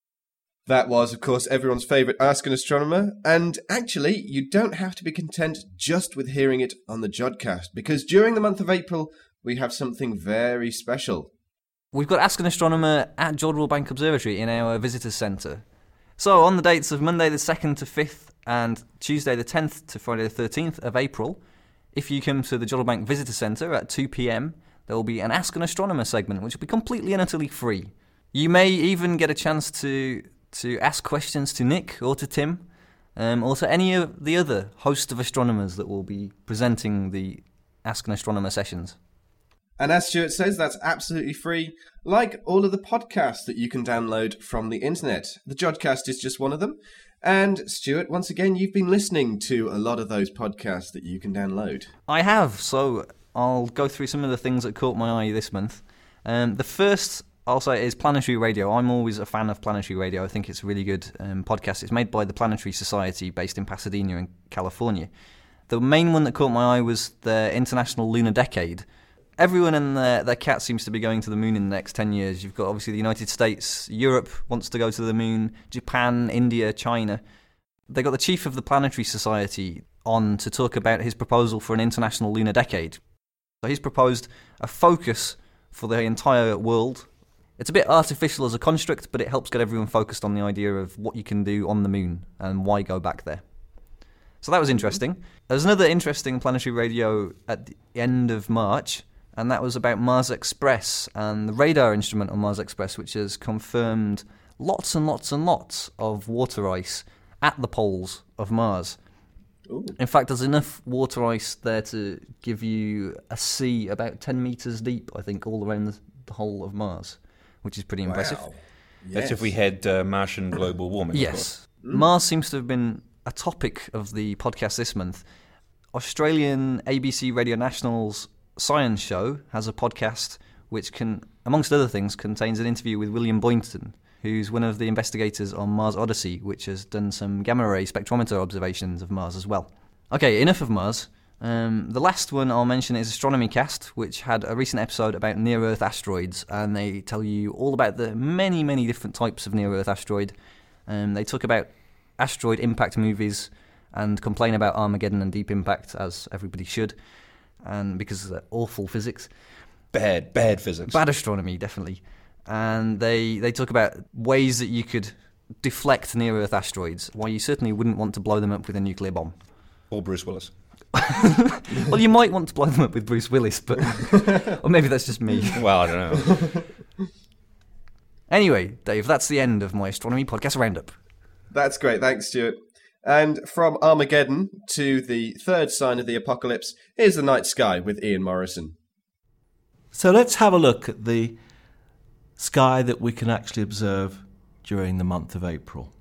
That was, of course, everyone's favourite Ask an Astronomer, and actually, you don't have to be content just with hearing it on the Jodcast, because during the month of April, we have something very special. We've got Ask an Astronomer at Jodrell Bank Observatory in our visitor centre. So on the dates of Monday the second to fifth and Tuesday the tenth to Friday the thirteenth of April, if you come to the Jodrell Bank Visitor Centre at two p.m, there will be an Ask an Astronomer segment, which will be completely and utterly free. You may even get a chance to to ask questions to Nick or to Tim, um, or to any of the other host of astronomers that will be presenting the Ask an Astronomer sessions. And as Stuart says, that's absolutely free, like all of the podcasts that you can download from the internet. The Jodcast is just one of them. And Stuart, once again, you've been listening to a lot of those podcasts that you can download. I have, so I'll go through some of the things that caught my eye this month. Um, the first, I'll say, is Planetary Radio. I'm always a fan of Planetary Radio. I think it's a really good um, podcast. It's made by the Planetary Society, based in Pasadena in California. The main one that caught my eye was the International Lunar Decade. Everyone and their, their cat seems to be going to the moon in the next ten years. You've got, obviously, the United States, Europe wants to go to the moon, Japan, India, China. They got the chief of the Planetary Society on to talk about his proposal for an International Lunar Decade. So he's proposed a focus for the entire world. It's a bit artificial as a construct, but it helps get everyone focused on the idea of what you can do on the moon and why go back there. So that was interesting. There's another interesting Planetary Radio at the end of March, and that was about Mars Express and the radar instrument on Mars Express, which has confirmed lots and lots and lots of water ice at the poles of Mars. Ooh. In fact, there's enough water ice there to give you a sea about ten metres deep, I think, all around the, the whole of Mars, which is pretty impressive. Wow. That's Yes. if we had uh, Martian global warming. of course. Yes. Mars seems to have been a topic of the podcast this month. Australian A B C Radio National's Science Show has a podcast which can, amongst other things, contains an interview with William Boynton, who's one of the investigators on Mars Odyssey, which has done some gamma-ray spectrometer observations of Mars as well. Okay, enough of Mars. Um, the last one I'll mention is Astronomy Cast, which had a recent episode about near-Earth asteroids, and they tell you all about the many, many different types of near-Earth asteroid. Um, they talk about asteroid impact movies and complain about Armageddon and Deep Impact, as everybody should, and because of the awful physics. Bad, bad physics. Bad astronomy, definitely. And they, they talk about ways that you could deflect near-Earth asteroids, why you certainly wouldn't want to blow them up with a nuclear bomb. Or Bruce Willis. Well, you might want to blow them up with Bruce Willis, but or maybe that's just me. Well, I don't know. Anyway, Dave, that's the end of my astronomy podcast roundup. That's great, thanks, Stuart. And from Armageddon to the third sign of the apocalypse, here's the night sky with Ian Morrison. So let's have a look at the sky that we can actually observe during the month of April.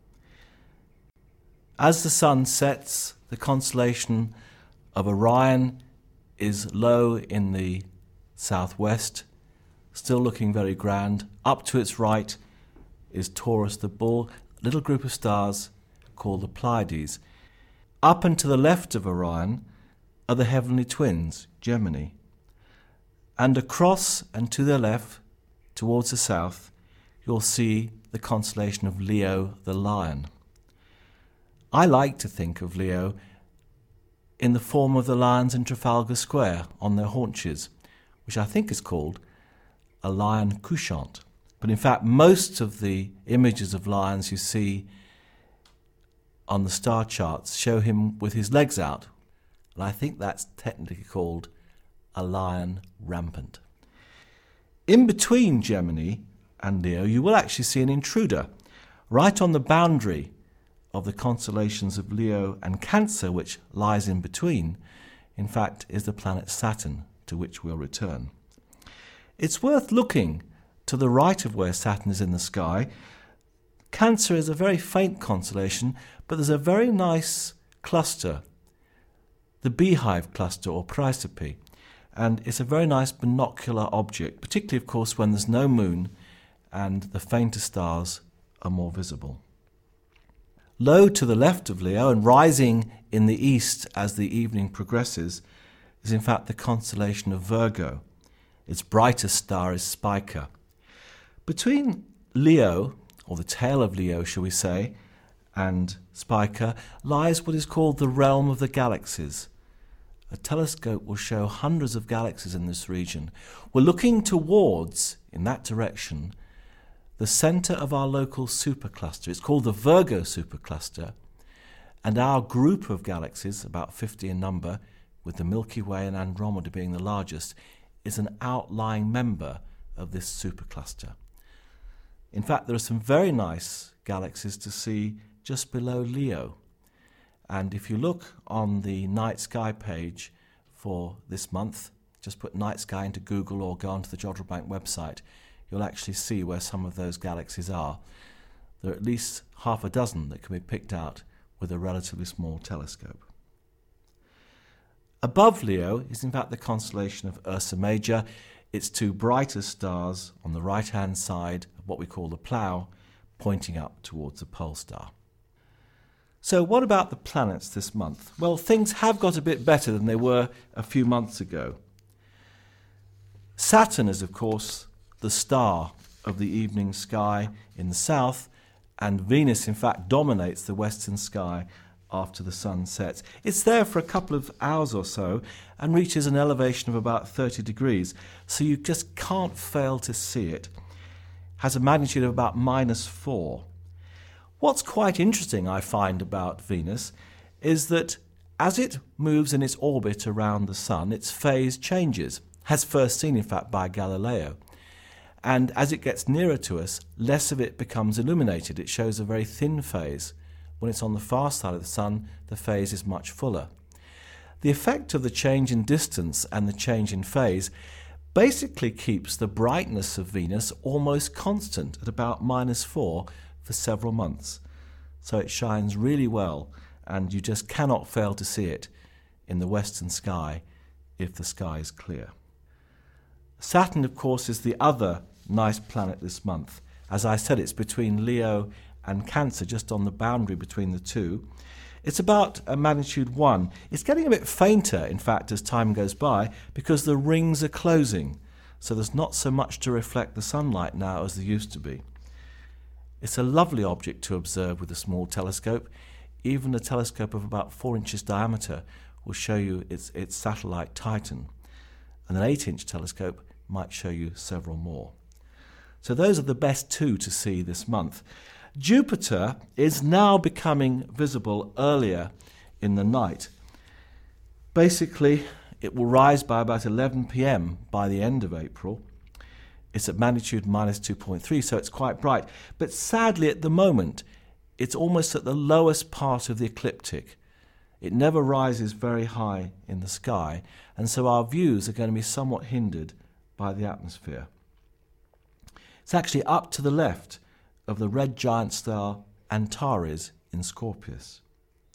As the sun sets, the constellation of Orion is low in the southwest, still looking very grand. Up to its right is Taurus the Bull, a little group of stars called the Pleiades. Up and to the left of Orion are the heavenly twins, Gemini. And across and to the left, towards the south, you'll see the constellation of Leo the Lion. I like to think of Leo in the form of the lions in Trafalgar Square on their haunches, which I think is called a lion couchant. But in fact, most of the images of lions you see on the star charts show him with his legs out, and I think that's technically called a lion rampant. In between Gemini and Leo, you will actually see an intruder right on the boundary of the constellations of Leo and Cancer, which lies in between. in fact, is the planet Saturn, to which we'll return. It's worth looking to the right of where Saturn is in the sky. Cancer is a very faint constellation, but there's a very nice cluster, the Beehive cluster or Chrysope, and it's a very nice binocular object, particularly, of course, when there's no moon and the fainter stars are more visible. Low to the left of Leo and rising in the east as the evening progresses is in fact the constellation of Virgo. Its brightest star is Spica. Between Leo, or the tail of Leo, shall we say, and Spica lies what is called the realm of the galaxies. A telescope will show hundreds of galaxies in this region. We're looking towards, in that direction, the centre of our local supercluster. It's called the Virgo supercluster, and our group of galaxies, about fifty in number, with the Milky Way and Andromeda being the largest, is an outlying member of this supercluster. In fact, there are some very nice galaxies to see just below Leo. And if you look on the night sky page for this month, just put night sky into Google or go onto the Jodrell Bank website, you'll actually see where some of those galaxies are. There are at least half a dozen that can be picked out with a relatively small telescope. Above Leo is in fact the constellation of Ursa Major, its two brightest stars on the right-hand side of what we call the Plough, pointing up towards the pole star. So what about the planets this month? Well, things have got a bit better than they were a few months ago. Saturn is, of course, the star of the evening sky in the south, and Venus, in fact, dominates the western sky after the sun sets. It's there for a couple of hours or so and reaches an elevation of about thirty degrees, so you just can't fail to see it. Has a magnitude of about minus four. What's quite interesting, I find, about Venus is that as it moves in its orbit around the sun, its phase changes, as first seen, in fact, by Galileo. And as it gets nearer to us, less of it becomes illuminated. It shows a very thin phase. When it's on the far side of the sun, the phase is much fuller. The effect of the change in distance and the change in phase basically keeps the brightness of Venus almost constant at about minus four for several months. So it shines really well, and you just cannot fail to see it in the western sky if the sky is clear. Saturn, of course, is the other nice planet this month. As I said, it's between Leo and Cancer, just on the boundary between the two. It's about a magnitude one. It's getting a bit fainter, in fact, as time goes by, because the rings are closing, so there's not so much to reflect the sunlight now as there used to be. It's a lovely object to observe with a small telescope. Even a telescope of about four inches diameter will show you its, its satellite Titan, and an eight-inch telescope might show you several more. So those are the best two to see this month. Jupiter is now becoming visible earlier in the night. Basically, it will rise by about eleven p.m. by the end of April. It's at magnitude minus two point three, so it's quite bright. But sadly, at the moment, it's almost at the lowest part of the ecliptic. It never rises very high in the sky, and so our views are going to be somewhat hindered by the atmosphere. It's actually up to the left of the red giant star Antares in Scorpius.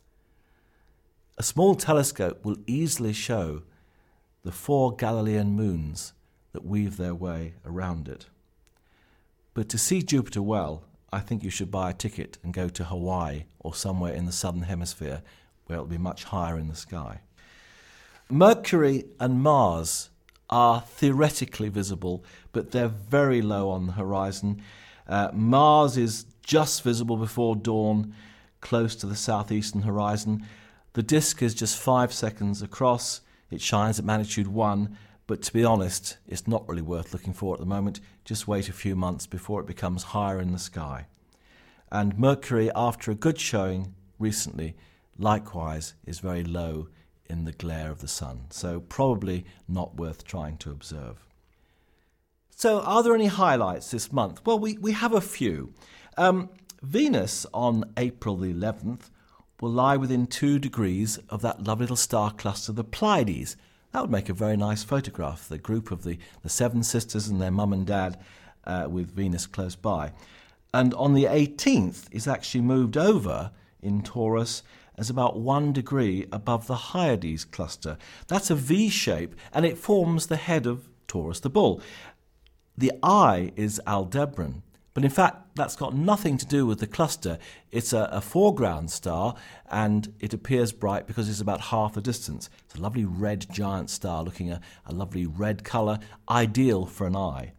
A small telescope will easily show the four Galilean moons that weave their way around it. But to see Jupiter well, I think you should buy a ticket and go to Hawaii or somewhere in the southern hemisphere where it'll be much higher in the sky. Mercury and Mars are theoretically visible, but they're very low on the horizon. Uh, Mars is just visible before dawn, close to the southeastern horizon. The disk is just five seconds across. It shines at magnitude one, but to be honest, it's not really worth looking for at the moment. Just wait a few months before it becomes higher in the sky. And Mercury, after a good showing recently, likewise is very low in the glare of the sun, so probably not worth trying to observe. So are there any highlights this month? Well, we, we have a few. Um, Venus on April the eleventh will lie within two degrees of that lovely little star cluster, the Pleiades. That would make a very nice photograph, the group of the, the seven sisters and their mum and dad uh, with Venus close by. And on the eighteenth, it's actually moved over in Taurus as about one degree above the Hyades cluster. That's a V shape, and it forms the head of Taurus the bull. The eye is Aldebaran, but in fact that's got nothing to do with the cluster. It's a, a foreground star, and it appears bright because it's about half the distance. It's a lovely red giant star looking a, a lovely red colour, ideal for an eye.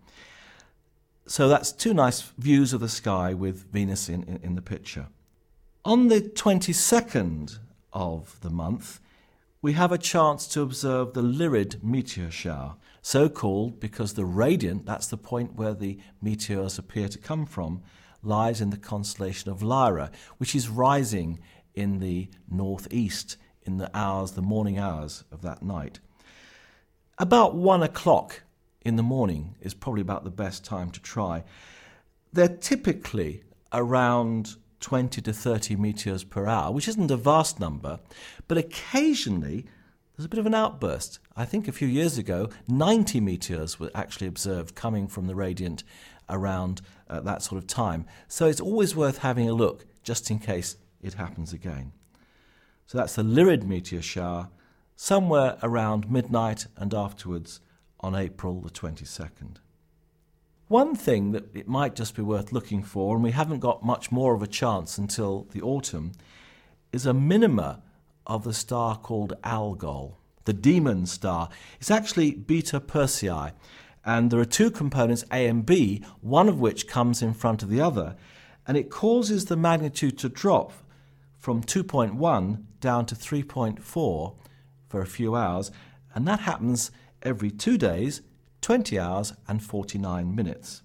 So that's two nice views of the sky with Venus in, in, in the picture. On the twenty-second of the month, we have a chance to observe the Lyrid meteor shower, so called because the radiant, that's the point where the meteors appear to come from, lies in the constellation of Lyra, which is rising in the northeast in the hours, the morning hours of that night. About one o'clock in the morning is probably about the best time to try. They're typically around twenty to thirty meteors per hour, which isn't a vast number, but occasionally there's a bit of an outburst. I think a few years ago, ninety meteors were actually observed coming from the radiant around uh, that sort of time. So it's always worth having a look, just in case it happens again. So that's the Lyrid meteor shower, somewhere around midnight and afterwards on April the twenty-second. One thing that it might just be worth looking for, and we haven't got much more of a chance until the autumn, is a minima of the star called Algol, the demon star. It's actually Beta Persei, and there are two components, A and B, one of which comes in front of the other, and it causes the magnitude to drop from two point one down to three point four for a few hours, and that happens every two days, twenty hours and forty-nine minutes.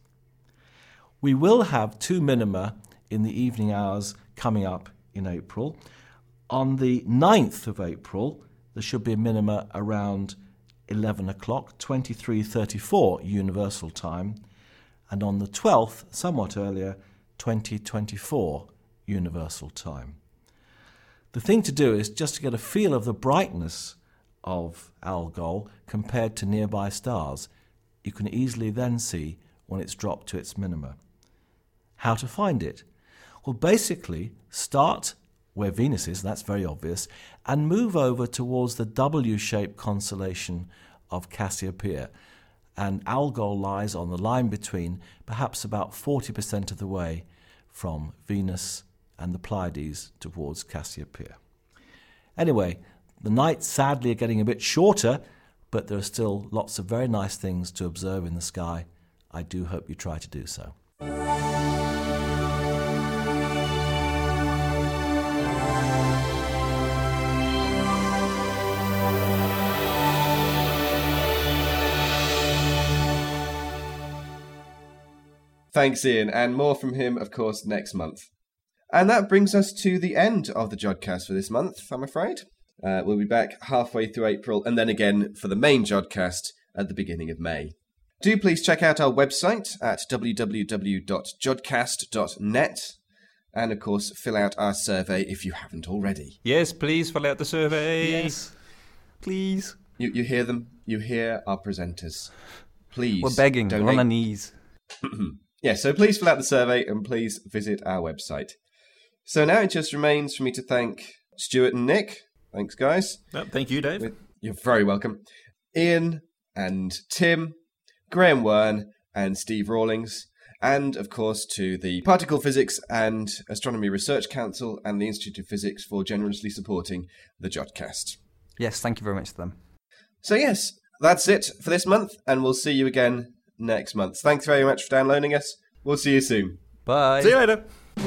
We will have two minima in the evening hours coming up in April. On the ninth of April, there should be a minima around eleven o'clock, twenty-three thirty-four universal time, and on the twelfth, somewhat earlier, twenty twenty-four universal time. The thing to do is just to get a feel of the brightness of Algol compared to nearby stars. You can easily then see when it's dropped to its minima. How to find it? Well, basically, start where Venus is, that's very obvious, and move over towards the W-shaped constellation of Cassiopeia. And Algol lies on the line between, perhaps about forty percent of the way from Venus and the Pleiades towards Cassiopeia. Anyway, the nights sadly are getting a bit shorter, but there are still lots of very nice things to observe in the sky. I do hope you try to do so. Thanks, Ian, and more from him, of course, next month. And that brings us to the end of the Jodcast for this month, I'm afraid. Uh, we'll be back halfway through April, and then again for the main Jodcast at the beginning of May. Do please check out our website at w w w dot jodcast dot net, and of course fill out our survey if you haven't already. Yes, please fill out the survey. Yes, please. You you hear them? You hear our presenters. Please. We're begging. donate. We're on our knees. Yeah, so please fill out the survey and please visit our website. So now it just remains for me to thank Stuart and Nick. Thanks, guys. Oh, thank you, Dave. With, you're very welcome. Ian and Tim, Graham Wern and Steve Rawlings, and of course to the Particle Physics and Astronomy Research Council and the Institute of Physics for generously supporting the Jodcast. Yes, thank you very much to them. So yes, that's it for this month, and we'll see you again next month. Thanks very much for downloading us. We'll see you soon. Bye. See you later.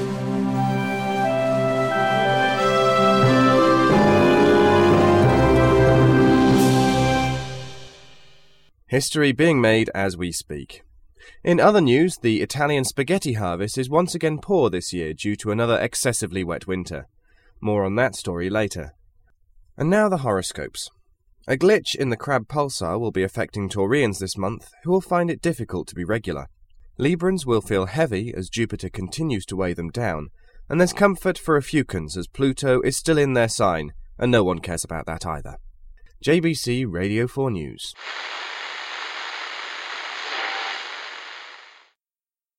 History being made as we speak. In other news, the Italian spaghetti harvest is once again poor this year due to another excessively wet winter. More on that story later. And now the horoscopes. A glitch in the Crab pulsar will be affecting Taurians this month, who will find it difficult to be regular. Librans will feel heavy as Jupiter continues to weigh them down, And there's comfort for a Fucans as Pluto is still in their sign, and no one cares about that either. J B C Radio four News.